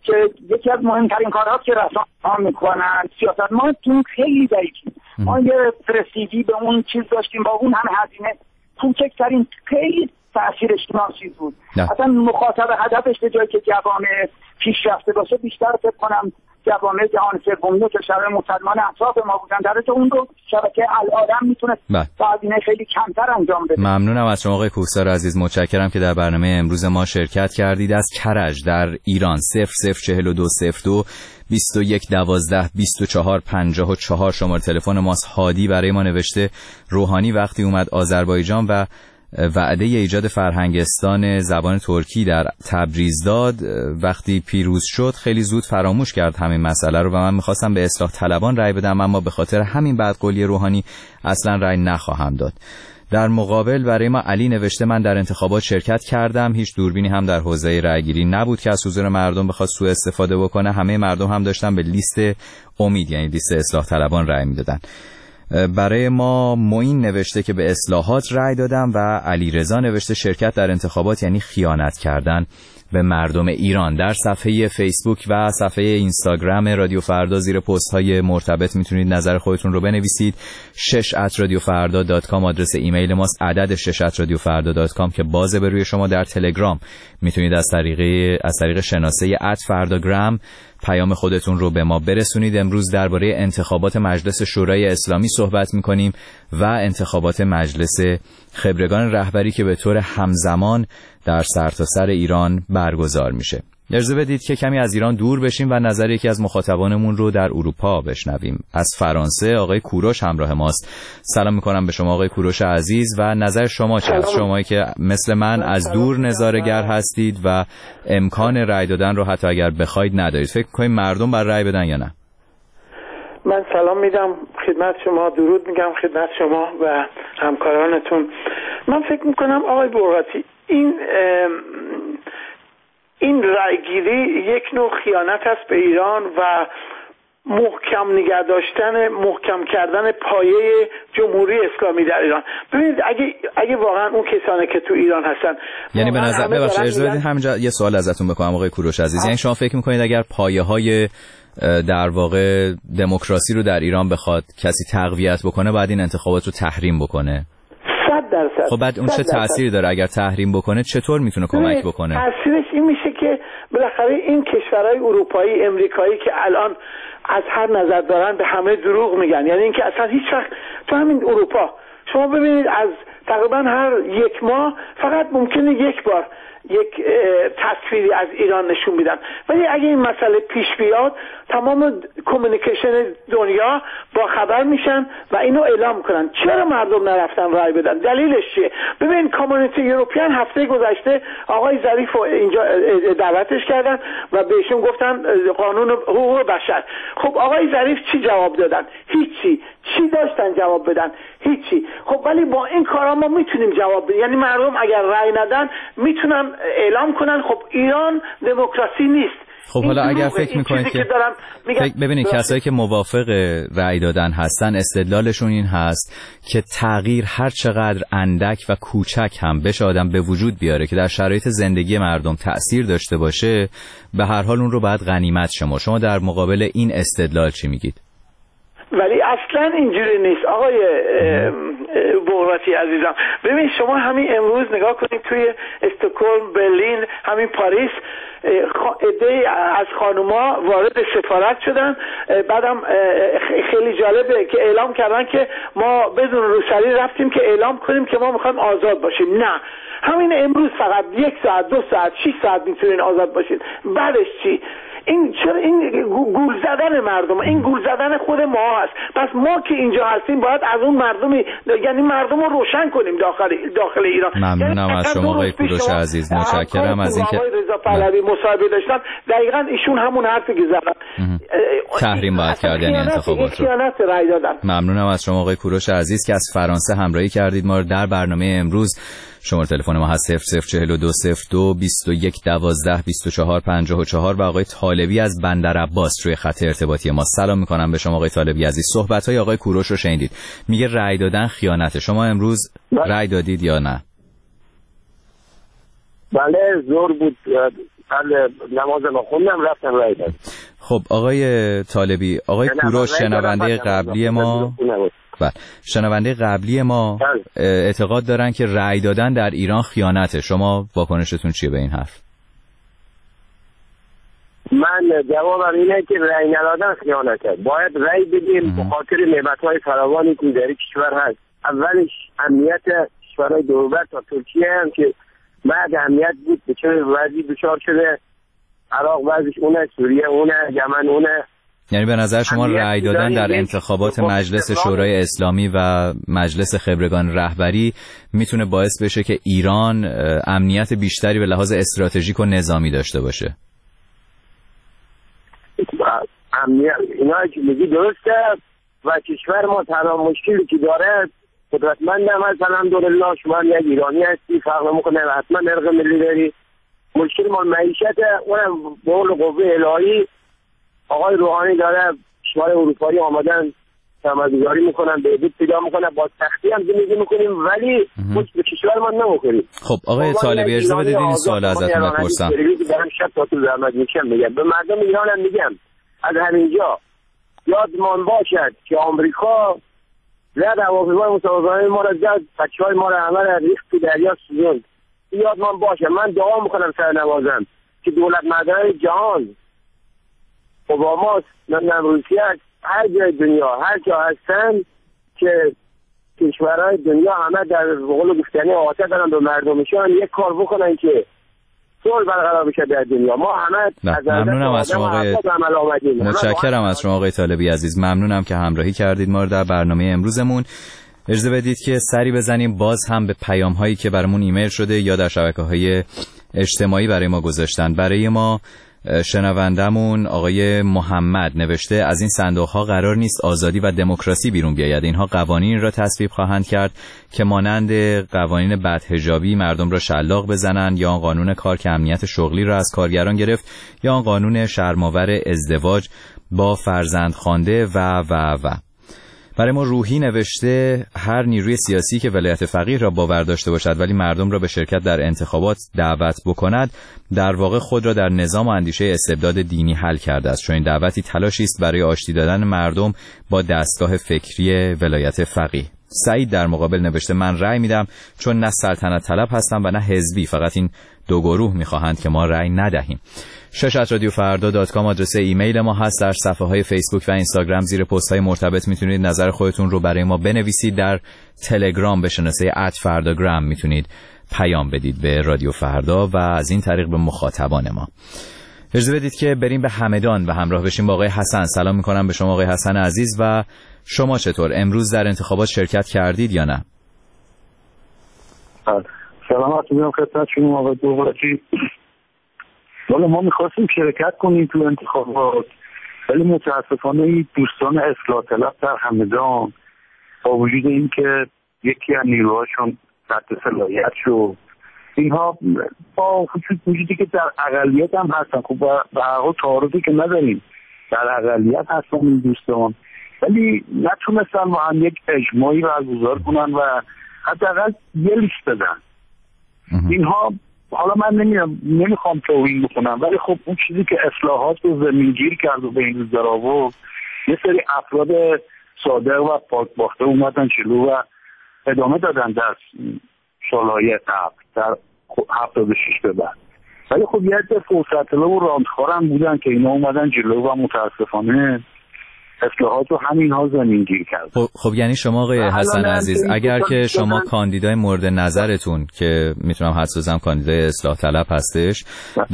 که یکی از مهمترین کارها که رسانه‌ها میکنن سیاستمداران خیلی ضعیفیم. ما یه رسیدگی به اون چیز داشتیم با اون همه هزینه، کوچکترین خیلی تأثیرش ناچیز بود. اصلا مخاطب هدفش به جایی که جوامع پیشرفته باشه بیشتر فکر کنم جوامع جهان سومی و کشورهای مسلمان اطراف ما بودن، در حالی که اون رو شبکه العالم میتونه با هزینه خیلی کمتر انجام بده. ممنونم از شما آقای کوهسار عزیز، متشکرم که در برنامه امروز ما شرکت کردید. از کرج در ایران 004202 21 12 24 54 شماره تلفن ماست. هادی برای ما نوشته روحانی وقتی اومد آذربایجان و وعده ایجاد فرهنگستان زبان ترکی در تبریز داد، وقتی پیروز شد خیلی زود فراموش کرد همین مسئله رو و من میخواستم به اصلاح طلبان رأی بدم، اما به خاطر همین بدقولی روحانی اصلا رأی نخواهم داد. در مقابل برای ما علی نوشته من در انتخابات شرکت کردم، هیچ دوربینی هم در حوزه رأیگیری نبود که از حضور مردم بخواد سوء استفاده بکنه، همه مردم هم داشتن به لیست امید یعنی لیست اصلاح طلبان رأی میدادن. برای ما معین نوشته که به اصلاحات رأی دادم و علیرضا نوشته شرکت در انتخابات یعنی خیانت کردن به مردم ایران. در صفحه فیسبوک و صفحه اینستاگرام رادیو فردا زیر پست های مرتبط میتونید نظر خودتون رو بنویسید. 6@radiofarda.com آدرس ایمیل ماست، عدد 6@radiofarda.com که بازه به روی شما. در تلگرام میتونید از طریق شناسه @فرداگرام پیام خودتون رو به ما برسونید. امروز درباره انتخابات مجلس شورای اسلامی صحبت میکنیم و انتخابات مجلس خبرگان رهبری که به طور همزمان در سرتاسر ایران برگزار میشه. اجازه بدید که کمی از ایران دور بشیم و نظر یکی از مخاطبانمون رو در اروپا بشنویم. از فرانسه آقای کوروش همراه ماست. سلام میکنم به شما آقای کوروش عزیز و نظر شما چه است؟ شمایی که مثل من از دور نظاره‌گر هستید و امکان رأی دادن رو حتی اگر بخواید ندارید، فکر می‌کنید مردم بر رأی بدن یا نه؟ من سلام میدم خدمت شما، درود میگم خدمت شما و همکارانتون. من فکر میکنم آقای برغاتی این رأیگیری یک نوع خیانت است به ایران و محکم کردن پایه جمهوری اسلامی در ایران. ببینید اگه واقعا اون کسانی که تو ایران هستن، یعنی به نظر ببخشید اجازه بدید همینجا یه سوال ازتون بکنم آقای کوروش عزیز، یعنی شما فکر میکنید اگر پایه‌های در واقع دموکراسی رو در ایران بخواد کسی تقویت بکنه بعد این انتخابات رو تحریم بکنه؟ 100%. خب بعد اون چه تأثیری داره اگر تحریم بکنه؟ چطور میتونه کمک بکنه؟ تأثیرش این میشه که بالاخره این کشورهای اروپایی، امریکایی که الان از هر نظر دارن به همه دروغ میگن، یعنی اینکه اصلا هیچ وقت تو همین اروپا شما ببینید از تقریبا هر یک ماه فقط ممکنه یک بار یک تصویری از ایران نشون میدن، ولی اگه این مسئله پیش بیاد تمام کمیونیکیشن دنیا با خبر میشن و اینو اعلام کنن. چرا مردم نرفتن رای بدن؟ دلیلش چیه؟ ببین کامیونیتی یوروپیان هفته گذشته آقای ظریف اینجا دعوتش کردن و بهشون گفتن قانون حقوق بشر. خب آقای ظریف چی جواب دادن؟ هیچی. چی داشتن جواب بدن؟ هیچی. خب ولی با این کارا ما میتونیم جواب بدیم، یعنی مردم اگر رای ندن میتونن اعلام کنن خب ایران دموکراسی نیست. خب حالا اگر فکر میکنید که ببینید کسایی که موافق رأی دادن هستن استدلالشون این هست که تغییر هر چقدر اندک و کوچک هم بشه آدم به وجود بیاره که در شرایط زندگی مردم تأثیر داشته باشه، به هر حال اون رو باید غنیمت شما در مقابل این استدلال چی میگید؟ ولی اصلا اینجوری نیست آقای بغراتی عزیزم. ببین شما همین امروز نگاه کنید توی استکهلم، برلین، همین پاریس عده‌ای از خانوما وارد سفارت شدن، بعدم خیلی جالبه که اعلام کردن که ما بدون روسری رفتیم که اعلام کنیم که ما میخوایم آزاد باشیم. نه، همین امروز فقط 1 ساعت 2 ساعت 6 ساعت میتونین آزاد باشید. بعدش چی؟ این چرا این گول زدن مردم، این گول زدن خود ما هست. پس ما که اینجا هستیم باید از اون مردمی، یعنی مردم رو روشن کنیم داخل ایران. ممنونم از شما آقای کوروش عزیز، متشکرم از اینکه آقای رضا پهلوی مصاحبه داشتن. دقیقاً ایشون همون حرفی که زدن، تحریم باید کردن انتخابات رو. ممنونم از شما آقای کوروش عزیز که از فرانسه همراهی کردید ما رو در برنامه امروز. شماره تلفن ما هست 004202 21 12 24 54 و آقای طالبی از بندرعباس روی خط ارتباطی ما. سلام میکنم به شما آقای طالبی عزیز. صحبت‌های آقای کوروش رو شنیدید، میگه رأی دادن خیانته. شما امروز رأی دادید یا نه؟ بله، زور بود. نماز ما خوندم رفتم رای دادم. خب آقای طالبی، آقای کوروش شنونده قبلی ما شنونده قبلی ما اعتقاد دارن که رأی دادن در ایران خیانته. شما واکنشتون چیه به این حرف؟ من جوابم اینه که رأی ندادن خیانته. باید رأی بدیم به خاطر نعمت‌های فراوانی که در کشور هست. اولش امنیت کشورهای دوربر تا ترکیه هم که بعد امنیت بود به چه وضعی دچار شده، عراق وضعش اونه، سوریه اونه، یمن اونه. یعنی به نظر شما رأی دادن در انتخابات مجلس شورای اسلامی و مجلس خبرگان رهبری میتونه باعث بشه که ایران امنیت بیشتری به لحاظ استراتژیک و نظامی داشته باشه؟ امنیت اینا که میگی درسته و کشور ما تنها مشکلی که داره قدرتمند هم هست. الحمدلله شما هم یک ایرانی هستی، فرق نمیکنه و حتما ارق ملی داری. مشکل ما معیشت اونم به قول قوه الهی آقای روحانی داره کشور اروپایی آمدن سرمایه‌گذاری میکنن، بهبود پیدا میکنن، با سختی هم زندگی میکنیم ولی به کشور ما نمیخوریم. خب آقای طالبی اجازه بدید این سوال ازتون بپرسم. دارم شب تا تو زحمت میکشم میگم به مردم ایران هم میگم از همینجا یادمان باشد که آمریکا زد هواپیمای مسافربری ما را زد، بچه‌های ما را همه را ریخت تو دریا سوزوند. یادمان باشه. من دعا میکنم سرنوازم که دولت مردهای جهان اوباما نمیدونم روسیه هر جای دنیا هر جا هستن که کشورهای دنیا همه در قول گفتنی آتش دارن به مردمشان یک کار بکنن که صلح برقرار بشه در دنیا. ما همه ممنونم از شما آقای متشکرم از شما آقای طالبی عزیز. ممنونم که همراهی کردید ما رو در برنامه امروزمون. اجازه بدید که سری بزنیم باز هم به پیام هایی که برامون ایمیل شده یا در شبکه‌های اجتماعی برای ما گذاشتن. برای ما شنوندمون آقای محمد نوشته از این صندوق ها قرار نیست آزادی و دموکراسی بیرون بیاید. اینها قوانین را تصویب خواهند کرد که مانند قوانین بدحجابی مردم را شلاق بزنند، یا آن قانون کار که امنیت شغلی را از کارگران گرفت، یا آن قانون شرم‌آور ازدواج با فرزند خوانده و. برای ما روحی نوشته هر نیروی سیاسی که ولایت فقیه را باور داشته باشد ولی مردم را به شرکت در انتخابات دعوت بکند در واقع خود را در نظام و اندیشه استبداد دینی حل کرده است، چون این دعوتی تلاشی است برای آشتی دادن مردم با دستگاه فکری ولایت فقیه. سعید در مقابل نوشته من رأی میدم چون نه سلطنت طلب هستم و نه حزبی، فقط این دو گروه میخواهند که ما رأی ندهیم. @radiofarda.com آدرس ایمیل ما هست. در صفحه های فیسبوک و اینستاگرام زیر پست های مرتبط میتونید نظر خودتون رو برای ما بنویسید. در تلگرام به شناسه @fardagram میتونید پیام بدید به رادیو فردا و از این طریق به مخاطبان ما. اجازه بدید که بریم به همدان و همراه بشیم با آقای حسن. سلام میکنم به شما آقای حسن عزیز. و شما چطور امروز در انتخابات شرکت کردید یا نه؟ سلامت میگم خدمت شما آقای دوبارچی. والا ما میخواستیم شرکت کنیم تو انتخابات ولی متاسفانه این دوستان اصلاح طلب در همدان با وجود این که یکی از نیروهاشون تحت صلاحیت شد، اینها با وجودی که در اقلیت هم هستن، خب به هر حال تعارضی که نداریم در اقلیت هستن این دوستان، ولی نتونستن با هم یک اجماعی برگزار کنن و حداقل یه لیست بدن. اینها حالا من نمیخوام توهین بکنم ولی خب اون چیزی که اصلاحات رو زمینگیر کرد و به این روز در آورد، یه سری افراد صادق و پاکباخته اومدن جلو و ادامه دادن در سالهای قبل در 76 به بعد. ولی خب یه عده فرصت طلب و راندخوارم بودن که اینا اومدن جلو و متاسفانه اصلاحات رو همینها زمینگیر کرد. خب یعنی شما آقای حسن عزیز اگر که شما کاندیدای مورد نظرتون که میتونم حدس بزنم کاندیدای اصلاح طلب هستش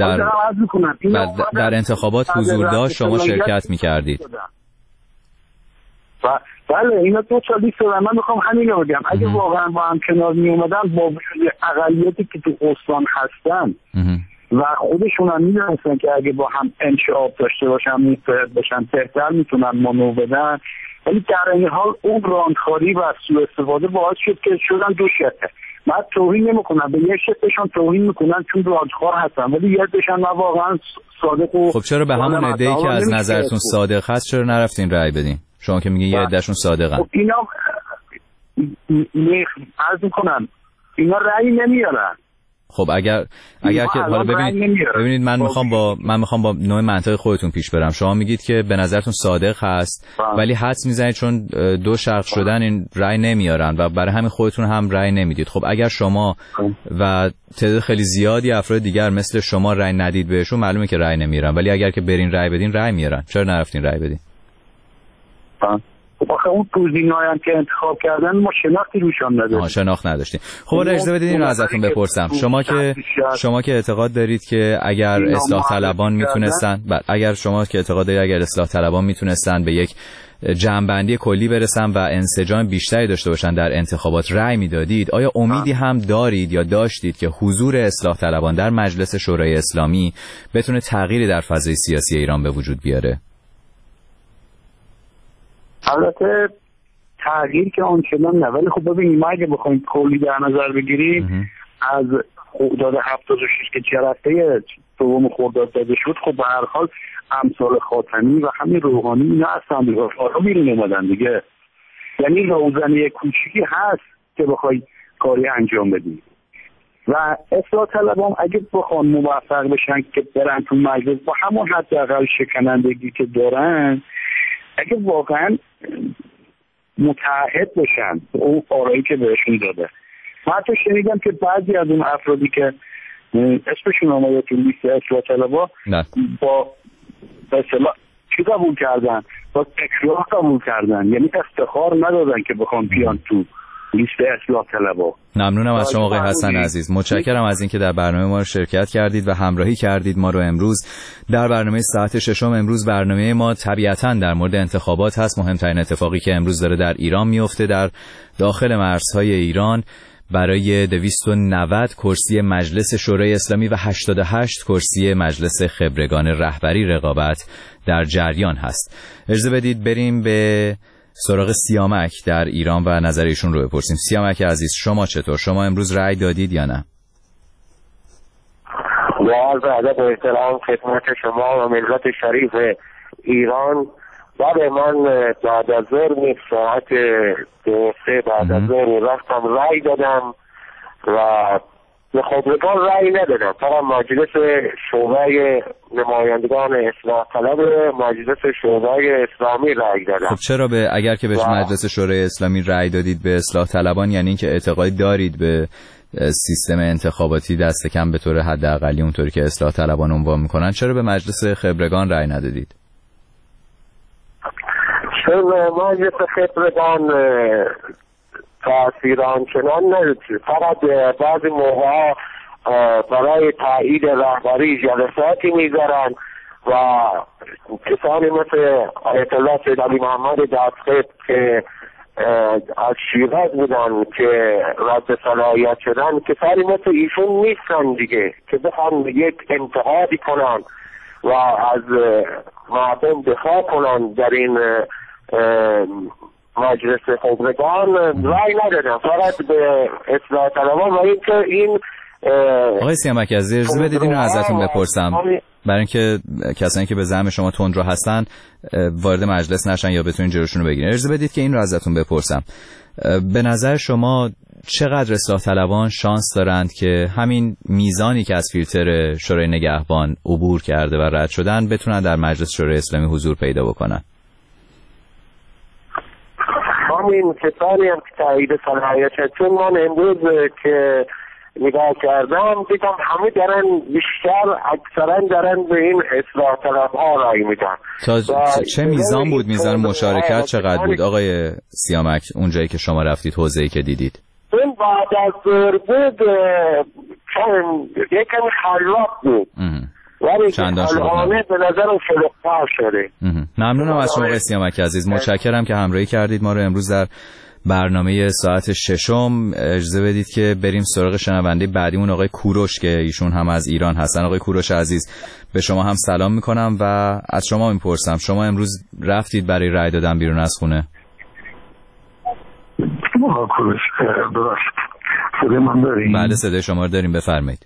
در انتخابات حضور داشت شما شرکت میکردید؟ بله اینا دو تا لیست دارن. من میخوام همین رو بگم اگه واقعا با هم کنار میومدن با وجود اقلیتی که تو استان هستن و خودشون هم میدونستن که اگه با هم انشعاب داشته باشن متحد باشن بهتر میتونن مانو بدن، ولی در این حال اون راندخاری و سوء استفاده باعث شد که شدن دو شقه. من توهین نمیکنم، به یه شقشون توهین میکنن چون راندخوار هستن ولی یه دشن واقعا صادق و خب چرا به همون عده‌ای که از نظرتون صادق هست چرا نرفتین رأی بدین؟ شما که میگین یه عدهشون صادقن. خب اینا عرض میکنم اینا رأی نمیارن خب اگر که حالا ببینید من میخوام با نوع منطق خودتون پیش برم. شما میگید که به نظرتون صادق هست ولی حدس میزنید چون دو شخص شدن این رأی نمیارن و برای همین خودتون هم رأی نمیدید. خب اگر شما و تعداد خیلی زیادی افراد دیگر مثل شما رأی ندید بهشون، معلومه که رأی نمیارن، ولی اگر که برین رأی بدین رأی میارن. چرا نرفتین رأی بدین؟ خب آخه اون توضیحایی هم که انتخاب کردن ما شناختی روشان نداشتیم. شناخت نداشتیم. خب اجازه بدید این رو ازتون بپرسم. شما که اعتقاد دارید که اگر اصلاح طلبان میتونستن، اگر شما که اعتقاد دارید اگر اصلاح طلبان میتونستن به یک جمع‌بندی کلی برسن و انسجام بیشتری داشته باشن در انتخابات رأی میدادید، آیا امیدی هم دارید یا داشتید که حضور اصلاح طلبان در مجلس شورای اسلامی بتونه تغییری در فضای سیاسی ایران به وجود بیاره؟ البته تغییر که آنچنان نه، ولی خب ببینیم اگه بخوایم کلی در نظر بگیریم از خرداد 76 که جلسه دوم خرداد داده شد، خب به هر حال امثال خاتمی و همین روحانی اینا اصلا رو بیرون اومدن دیگه. یعنی روزنه کوچیکی هست که بخوای کاری انجام بدی و اصلاح طلبان اگه بخوان موفق بشن که برن تو مجلس با همون حداقل شکنندگی که دارن، اگه واقعا متعهد بشن به اون آرایی که بهشون داده. من حتی شنیدم که بعضی از اون افرادی که اسمشون آمده تو لیست اصلاح طلبا با به اصطلاح چی قبول کردن؟ با تکرار قبول کردن، یعنی افتخار ندادن که بخوان بیان تو لیست اصلاح طلبا. ممنونم از شما آقای حسن عزیز. متشکرم از اینکه در برنامه ما شرکت کردید و همراهی کردید ما رو امروز در برنامه ساعت ششم. امروز برنامه ما طبیعتاً در مورد انتخابات هست. مهمترین اتفاقی که امروز داره در ایران میفته، در داخل مرزهای ایران برای 290 کرسی مجلس شورای اسلامی و 88 کرسی مجلس خبرگان رهبری رقابت در جریان هست. اجازه بدید بریم به سراغ سیامک در ایران و نظر ایشون رو بپرسیم. سیامک عزیز، شما چطور؟ شما امروز رأی دادید یا نه؟ با عرض ادب و احترام خدمت شما و ملت شریف ایران، بله من بعد از ظهر ساعت 2-3 بعد از ظهر رفتم رأی دادم و به خبرگان رأی ندادم، فقط مجلس شورای نمایندگان اصلاح طلب مجلس شورای اسلامی رأی دادم. خب چرا اگر که به مجلس شورای اسلامی رأی دادید به اصلاح طلبان، یعنی اینکه اعتقادی دارید به سیستم انتخاباتی دست کم به طور حداقلی اونطوری که اصلاح طلبان عنوان میکنن، چرا به مجلس خبرگان رأی ندادید؟ چون مجلس خبرگان تأثیر آنچنان نداشت، فقط بعضی موقع برای تایید رهبری جلساتی میذارن و کسانی مثل آیت الله سید علی محمد دستخط که از شیراز بودن که رد صلاحیت شدن، کسانی مثل ایشون نیستن دیگه که بخوان یک انتقادی کنن و از مردم دفاع کنن در این مجلس خبرگان. رأی ندادم، فقط به اصلاح طلبان. و اینکه این آقای سیامک عزیز، اجازه بدید این رو ازتون بپرسم برای اینکه کسانی که به زعم شما تندرو هستن وارد مجلس نشن یا بتونین جلوشون رو بگیرین. اجازه بدید که این رو ازتون بپرسم، به نظر شما چقدر اصلاح طلبان شانس دارند که همین میزانی که از فیلتر شورای نگهبان عبور کرده و رد شدن بتونن در مجلس شورای اسلامی حضور پیدا بکنن؟ همین کسانی هم که تایید صلاحیت شد، چون من امروز که نگاه کردم دیدم همه دارن بیشتر اکثرا دارن به این اصلاح طلب ها رای میدن. چه میزان بود؟ میزان مشارکت چقدر بود آقای سیامک اونجایی که شما رفتید، حوزه‌ای که دیدید؟ این بعد از ظهر بود، یکم خلاق بود ولی الانه به نظرم شلوغ‌تر شده. ممنونم از شما آقای سیامک عزیز، متشکرم که همراهی کردید ما رو امروز در برنامه ساعت ششم. اجازه بدید که بریم سراغ شنونده بعدیمون آقای کوروش که ایشون هم از ایران هستن. آقای کوروش عزیز، به شما هم سلام میکنم و از شما میپرسم شما امروز رفتید برای رای دادن بیرون از خونه؟ آقای کوروش صدای من داریم؟ بله صدای شما رو داریم، بفرمایید.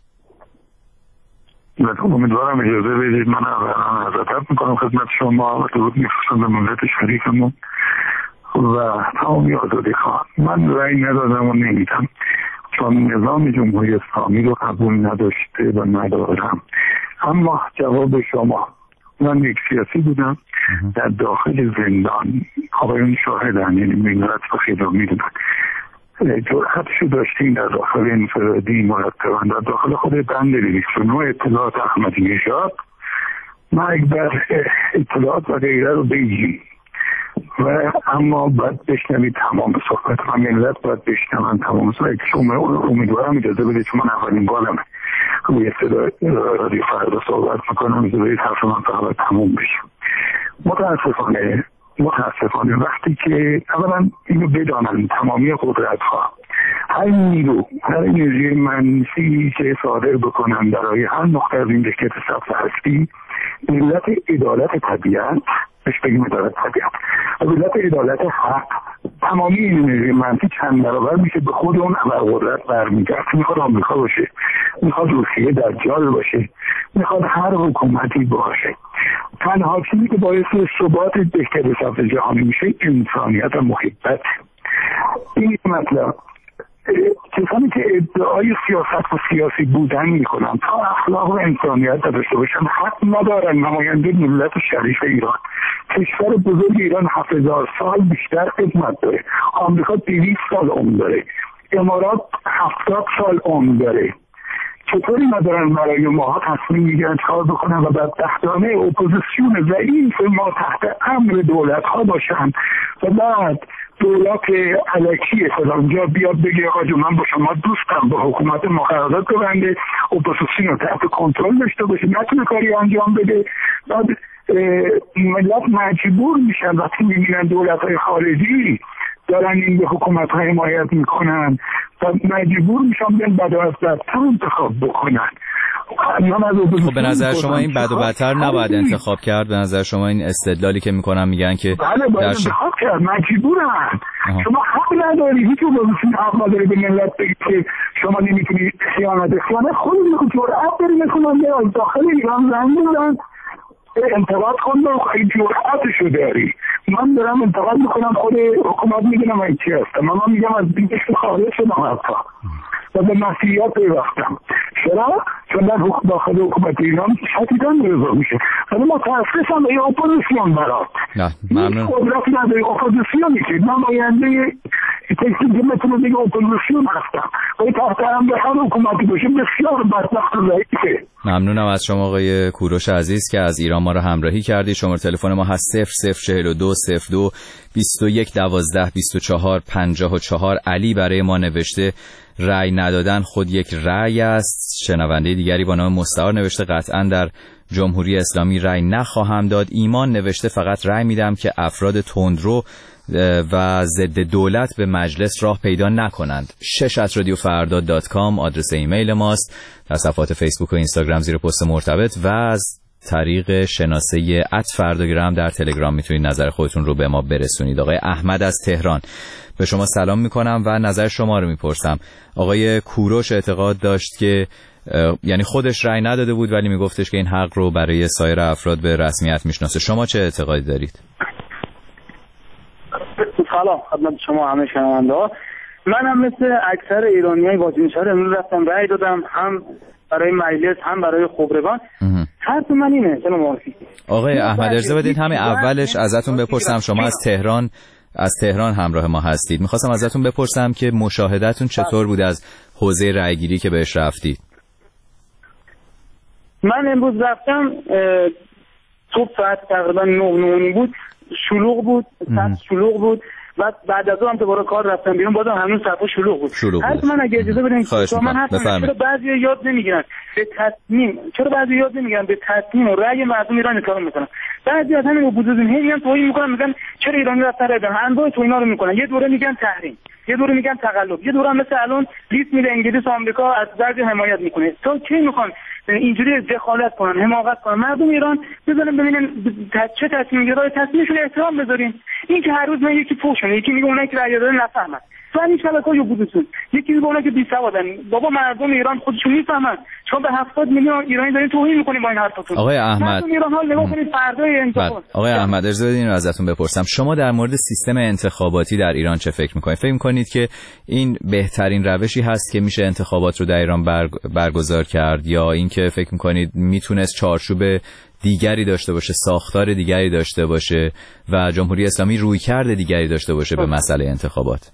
امیدوارم اجازه بدید من عرض میکنم خدمت شما و درود میفرستم به ملت شریکمون و تمامی آزادی خواهم. من رأی ندادم و نمیدم چون نظام جمهوری اسلامی رو قبول نداشته و ندارم. اما جواب شما، من یک سیاسی بودم در داخل زندان، آقایون شاهدن، یعنی ملت و خیلی میدونن، جرأتشو داشتیم در داخل انفرادی مرتبا در داخل خود بند 209 اطلاعات احمدی نژاد مرگ بر اطلاعات و غیره رو بگیم و اما باید بشنوید تمام صحبت و ملت باید بشنون تمام صحبت. امیدوارم اجازه بده چون من اولین بارمه روی صدا رادیو فردا صحبت میکنم، اجازه حرف من فقط تموم بشه. متاسفانه وقتی که اولا اینو بدانن تمامی قدرت ها هر نیرو، هر انرژی منفی که صادر بکنن برای هر نقطه از این دکت صف هستی، علت عدالت طبیعت، بهش بگیم عدالت طبیعت، علت عدالت حق، تمامی این انرژی منفی چند برابر میشه به خود اون ابرقدرت برمیگرد. میخواد آمریکا باشه، میخواد روسیه دجال باشه، میخواد هر حکومتی باشه. تنها چیزی که باعث ثبات دکت صف جهانی میشه انسانیت و محبت. این مطلب کسانی که ادعای سیاست و سیاسی بودن میکنن تا اخلاق و انسانیت داشته باشن حق ندارن نماینده ملت شریف ایران. کشور بزرگ ایران 7000 سال بیشتر خدمت داره، آمریکا 200 سال عمر داره، امارات 70 سال عمر داره. چطوری ندارن برای ما تصمیم میگیرن کار بکنن و بعد تحتانه اپوزیسیون ضعیف ما تحت امر دولت ها باشن و بعد دولت علکی فلانجا بیاد بگه آقا جو من با شما دوستم، با حکومت ما قرارداد ببنده، اپوزیسیون رو تحت کنترل داشته باشه، نتونه کاری انجام بده. بعد ملت مجبور میشن وقتی میبینن دولت های خارجی دارن این به حکومت ها حمایت میکنن و مجبور میشن بیان بد و از بدتر انتخاب بکنن. خب به نظر شما این بد و بدتر نباید انتخاب کرد؟ به نظر شما این استدلالی که میکنن میگن که بله باید انتخاب کرد، مجبورن. شما حق نداری، هیچ اپوزیسیون حق نداری به ملت بگید که شما نمیتونی خیانت خود میکنی جرأت داری میکنن داخل ایران زنگ بزن انتقاد کن و این جرأتشو داری. من دارم انتقاد میکنم، خود حکومت میدونم این چی هستم، من میگم از بیشتر خارج شدم حتی و به مسیحیت پیوستم. چرا؟ چون در داخل حکومت ایران شدیداً رضا میشه. ولی متاسفم به اپوزیسیون برات ممنون. قدرت نداری، اپوزیسیونی که نماینده تکسی که میتونه دیگه اپوزیسیون هستم ولی تحت امر هر حکومتی باشه بسیار بدبخت و ضعیفه. ممنونم از شما آقای کوروش عزیز که از ایران ما رو همراهی کردید. شماره تلفن ما هست 0042 02 21 12 24 54. علی برای ما نوشته رأی ندادن خود یک رأی است. شنونده دیگری با نام مستعار نوشته قطعا در جمهوری اسلامی رأی نخواهم داد. ایمان نوشته فقط رأی میدم که افراد تندرو و ضد دولت به مجلس راه پیدا نکنند. 6@radiofarda.com آدرس ایمیل ماست. در صفحات فیسبوک و اینستاگرام زیر پست مرتبط و از طریق شناسه @فرداگرام در تلگرام میتونید نظر خودتون رو به ما برسونید. آقای احمد از تهران به شما سلام میکنم و نظر شما رو میپرسم. آقای کوروش اعتقاد داشت که یعنی خودش رأی نداده بود ولی میگفتش که این حق رو برای سایر افراد به رسمیت میشناسه. شما چه اعتقادی دارید؟ سلام خدمت شما همه شنونده‌ها. من هم مثل اکثر ایرانیای واجد شهر امروز رفتم رأی دادم، هم برای مجلس هم برای خبرگان. حرف من اینه جناب مهندسی. آقای احمد اجازه بدید همین اولش ازتون بپرسم، شما از تهران همراه ما هستید. میخواستم ازتون بپرسم که مشاهدتون چطور بود از حوزه رأیگیری که بهش رفتید؟ من امروز رفتم صبح ساعت تقریبا 9 بود، شلوغ بود، شلوغ بود. بعد از اون هم دوباره کار رفتم بیرون، بازم هنوز صفحه شلوغ بود. حتی من اگه اجازه بدین من حرف چرا بعضی یاد نمیگیرن به تصمیم، چرا بعضی یاد نمیگیرن به تصمیم و رأی مردم ایران کار میکنن. بعضی از همین اپوزیسیون میگن توهین میکنن، میگن چرا ایرانی رفتن رأی دادن، انواع توهینا رو میکنن. یه دوره میگن تحریم، یه دوره میگن تقلب، یه دوره هم مثل الان لیست میده انگلیس و آمریکا از بعضی حمایت میکنه. تا کی میخوان اینجوری دخالت کنن، حماقت کنن؟ مردم ایران بزنن ببینن چه تصمیم گیرای تصمیمشون احترام بذارین. این که هر روز من یکی پوشونه، یکی میگه اونایی که رأی دادن نفهمن، ولی شبکه‌های بودوسون یکی به اونا که بی سوادن. بابا مردم ایران خودشون میفهمن. شما به 70 میلیون ایرانی دارین توهین میکنین با این حرفتون. آقای احمد ایران حال نگاه کنید فردای انتخابات. آقای احمد اجازه بدین ازتون بپرسم، شما در مورد سیستم انتخاباتی در ایران چه فکر میکنید؟ فکر میکنید که این بهترین روشی هست که میشه انتخابات رو در ایران برگزار کرد، یا اینکه فکر میکنید میتونست چارچوب دیگری داشته باشه، ساختار دیگری داشته باشه و جمهوری اسلامی رویکرد دیگری داشته باشه به مسئله انتخابات؟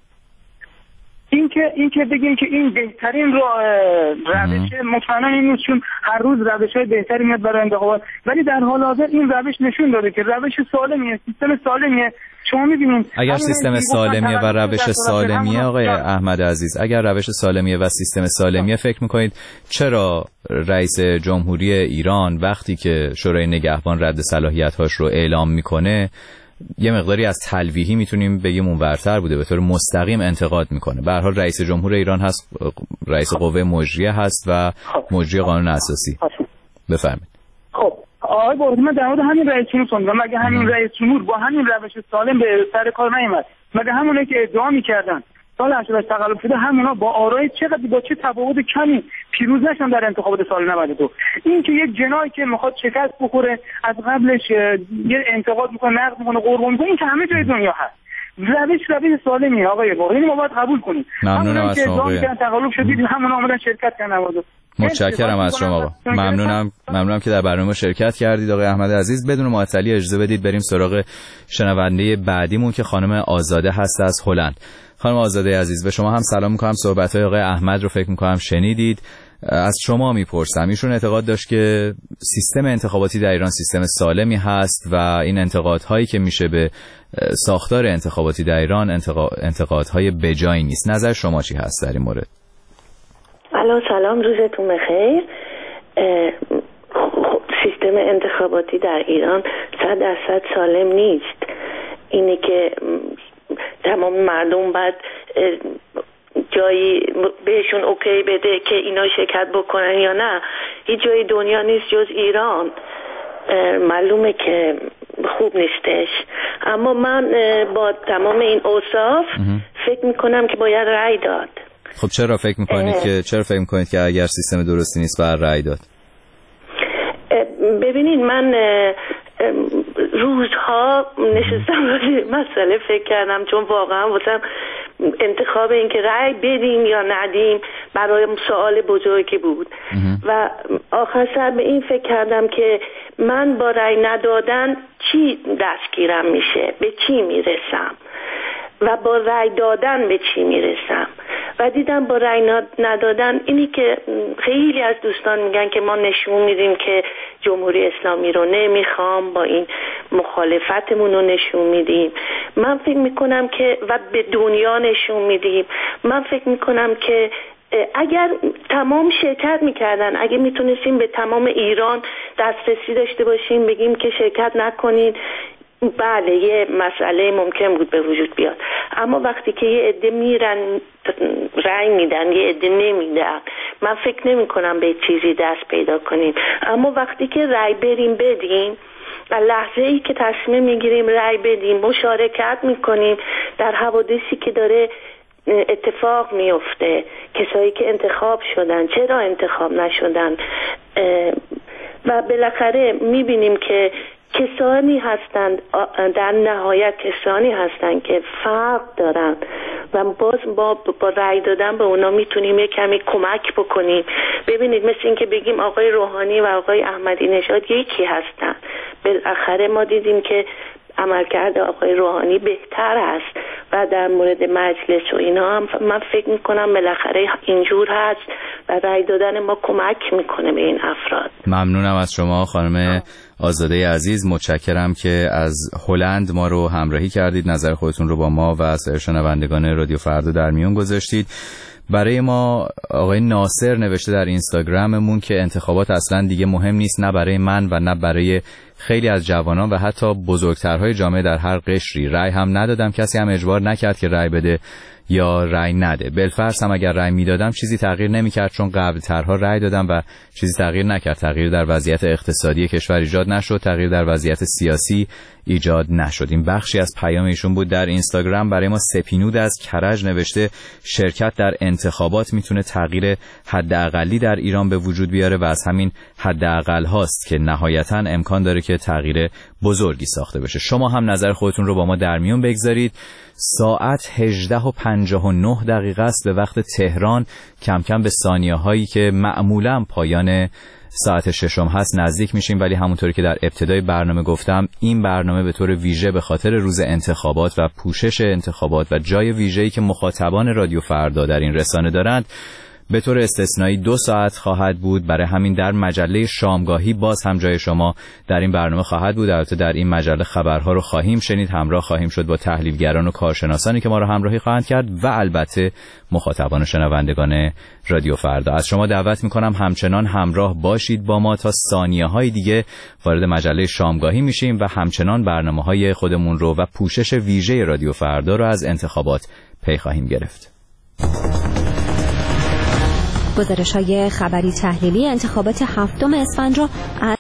این که بگیم که این بهترین روش مطمئنا این نیست، چون هر روز روش‌های بهتری میاد برای انتخابات، ولی در حال حاضر این روش نشون داده که روش سالمیه، سیستم سالمیه. شما می‌بینید اگر سیستم سالمیه و روش سالمیه آقای احمد عزیز، اگر روش سالمیه و سیستم سالمیه، فکر می‌کنید چرا رئیس جمهوری ایران وقتی که شورای نگهبان رد صلاحیت‌هاش رو اعلام می‌کنه یه مقداری از تلویحی میتونیم بگیم اونورتر بوده، به طور مستقیم انتقاد میکنه؟ به هر حال رئیس جمهور ایران هست، رئیس قوه مجریه هست و مجری قانون اساسی. بفرمایید. خب آقای بازی، من در مورد همین رئیس جمهور سوندم. مگه همین رئیس جمهور با همین روش سالم به سر کار نیامد؟ مگه همونایی که ادعا میکردن سال 88 تقلب شده همونا با آرای چقدر با چه تفاوت کمی پیروز نشدن در انتخابات سال 92؟ این که یک جنایی که میخواد شکست بخوره از قبلش یه انتقاد میکنه، نقد میکنه، قربون میکنه، این که همه جای دنیا هست. روش سالمیه آقای باقری، اینو ما باید قبول کنیم. ممنونم از شما آقای. تقلب شدید همونا اومدن شرکت کردن. متشکرم از شما آقا. ممنونم که در برنامه شرکت کردید آقای احمد عزیز. بدون معطلی اجازه بدید بریم سراغ شنونده بعدیمون که خانم آزاده هست از هلند. خانم آزاده عزیز، به شما هم سلام می‌کنم. صحبت‌های آقای احمد رو فکر می‌کنم شنیدید. از شما میپرسم، ایشون اعتقاد داشت که سیستم انتخاباتی در ایران سیستم سالمی هست و این انتقادهایی که میشه به ساختار انتخاباتی در ایران انتقادهای بجایی نیست. نظر شما چی هست در این مورد؟ سلام، روزتون بخیر. سیستم انتخاباتی در ایران 100% سالم نیست. اینه که تمام مردم باید جایی بهشون اوکی بده که اینا شرکت بکنن یا نه. هیچ جای دنیا نیست جز ایران. معلومه که خوب نیستش، اما من با تمام این اوصاف فکر میکنم که باید رأی داد. خب چرا فکر میکنید که اگر سیستم درستی نیست باید رأی داد؟ ببینید، من روزها نشستم راجع مسئله فکر کردم، چون واقعا واسم انتخاب این که رأی بدیم یا ندیم برایم سوال بزرگی بود و آخر سر به این فکر کردم که من با رأی ندادن چی دستگیرم میشه، به چی میرسم و با رأی دادن به چی میرسم. و دیدم با رأی ندادن اینی که خیلی از دوستان میگن که ما نشون میدیم که جمهوری اسلامی رو نمیخوام، با این مخالفتمون رو نشون میدیم. من فکر میکنم که و به دنیا نشون میدیم. من فکر میکنم که اگر تمام شرکت میکردن، اگه میتونستیم به تمام ایران دسترسی داشته باشیم بگیم که شرکت نکنین، بله یه مسئله ممکن بود به وجود بیاد. اما وقتی که یه عده میرن رأی میدن، یه عده نمیدن، من فکر نمی کنم به چیزی دست پیدا کنیم. اما وقتی که رأی بریم بدیم، لحظه ای که تصمیم میگیریم رأی بدیم، مشارکت میکنیم در حوادثی که داره اتفاق میفته، کسایی که انتخاب شدن چرا انتخاب نشدن، و بالاخره میبینیم که کسانی هستند، در نهایت کسانی هستند که فرق دارن و باز با رأی دادن به اونا میتونیم یک کمی کمک بکنیم. ببینید، مثل این که بگیم آقای روحانی و آقای احمدی نژاد یکی هستن. بالاخره ما دیدیم که عملکرد آقای روحانی بهتر است و در مورد مجلس و اینا هم من فکر میکنم بالاخره اینجور هست و رأی دادن ما کمک میکنه به این افراد. ممنونم از شما خانم آزاده عزیز، متشکرم که از هلند ما رو همراهی کردید، نظر خودتون رو با ما و سایر شنوندگان رادیو فردا در میون گذاشتید. برای ما آقای ناصر نوشته در اینستاگراممون که انتخابات اصلا دیگه مهم نیست، نه برای من و نه برای خیلی از جوانان و حتی بزرگترهای جامعه در هر قشری. رأی هم ندادم، کسی هم اجبار نکرد که رأی بده. یا رأی نده. بالفرض هم اگر رأی میدادم چیزی تغییر نمیکرد، چون قبل ترها رأی دادم و چیزی تغییر نکرد. تغییر در وضعیت اقتصادی کشور ایجاد نشد، تغییر در وضعیت سیاسی ایجاد نشد. این بخشی از پیام ایشون بود در اینستاگرام. برای ما سپینود از کرج نوشته شرکت در انتخابات میتونه تغییر حداقلی در ایران به وجود بیاره و از همین حداقل هاست که نهایتاً امکان داره که تغییر بزرگی ساخته بشه. شما هم نظر خودتون رو با ما در میون بگذارید. ساعت 18:59 است به وقت تهران. کم کم به ثانیه هایی که معمولاً پایان ساعت 6 هست نزدیک میشیم، ولی همونطوری که در ابتدای برنامه گفتم این برنامه به طور ویژه به خاطر روز انتخابات و پوشش انتخابات و جای ویژه‌ای که مخاطبان رادیو فردا در این رسانه دارند به طور استثنایی 2 ساعت خواهد بود. برای همین در مجله شامگاهی باز هم جای شما در این برنامه خواهد بود. البته در این مجله خبرها رو خواهیم شنید، همراه خواهیم شد با تحلیلگران و کارشناسانی که ما رو همراهی خواهند کرد و البته مخاطبان و شنوندگان رادیو فردا. از شما دعوت میکنم همچنان همراه باشید با ما. تا ثانیه‌های دیگه وارد مجله شامگاهی میشیم و همچنان برنامه‌های خودمون رو و پوشش ویژه رادیو فردا رو از انتخابات پی خواهیم گرفت. گزارش‌های خبری تحلیلی انتخابات 7 اسفند را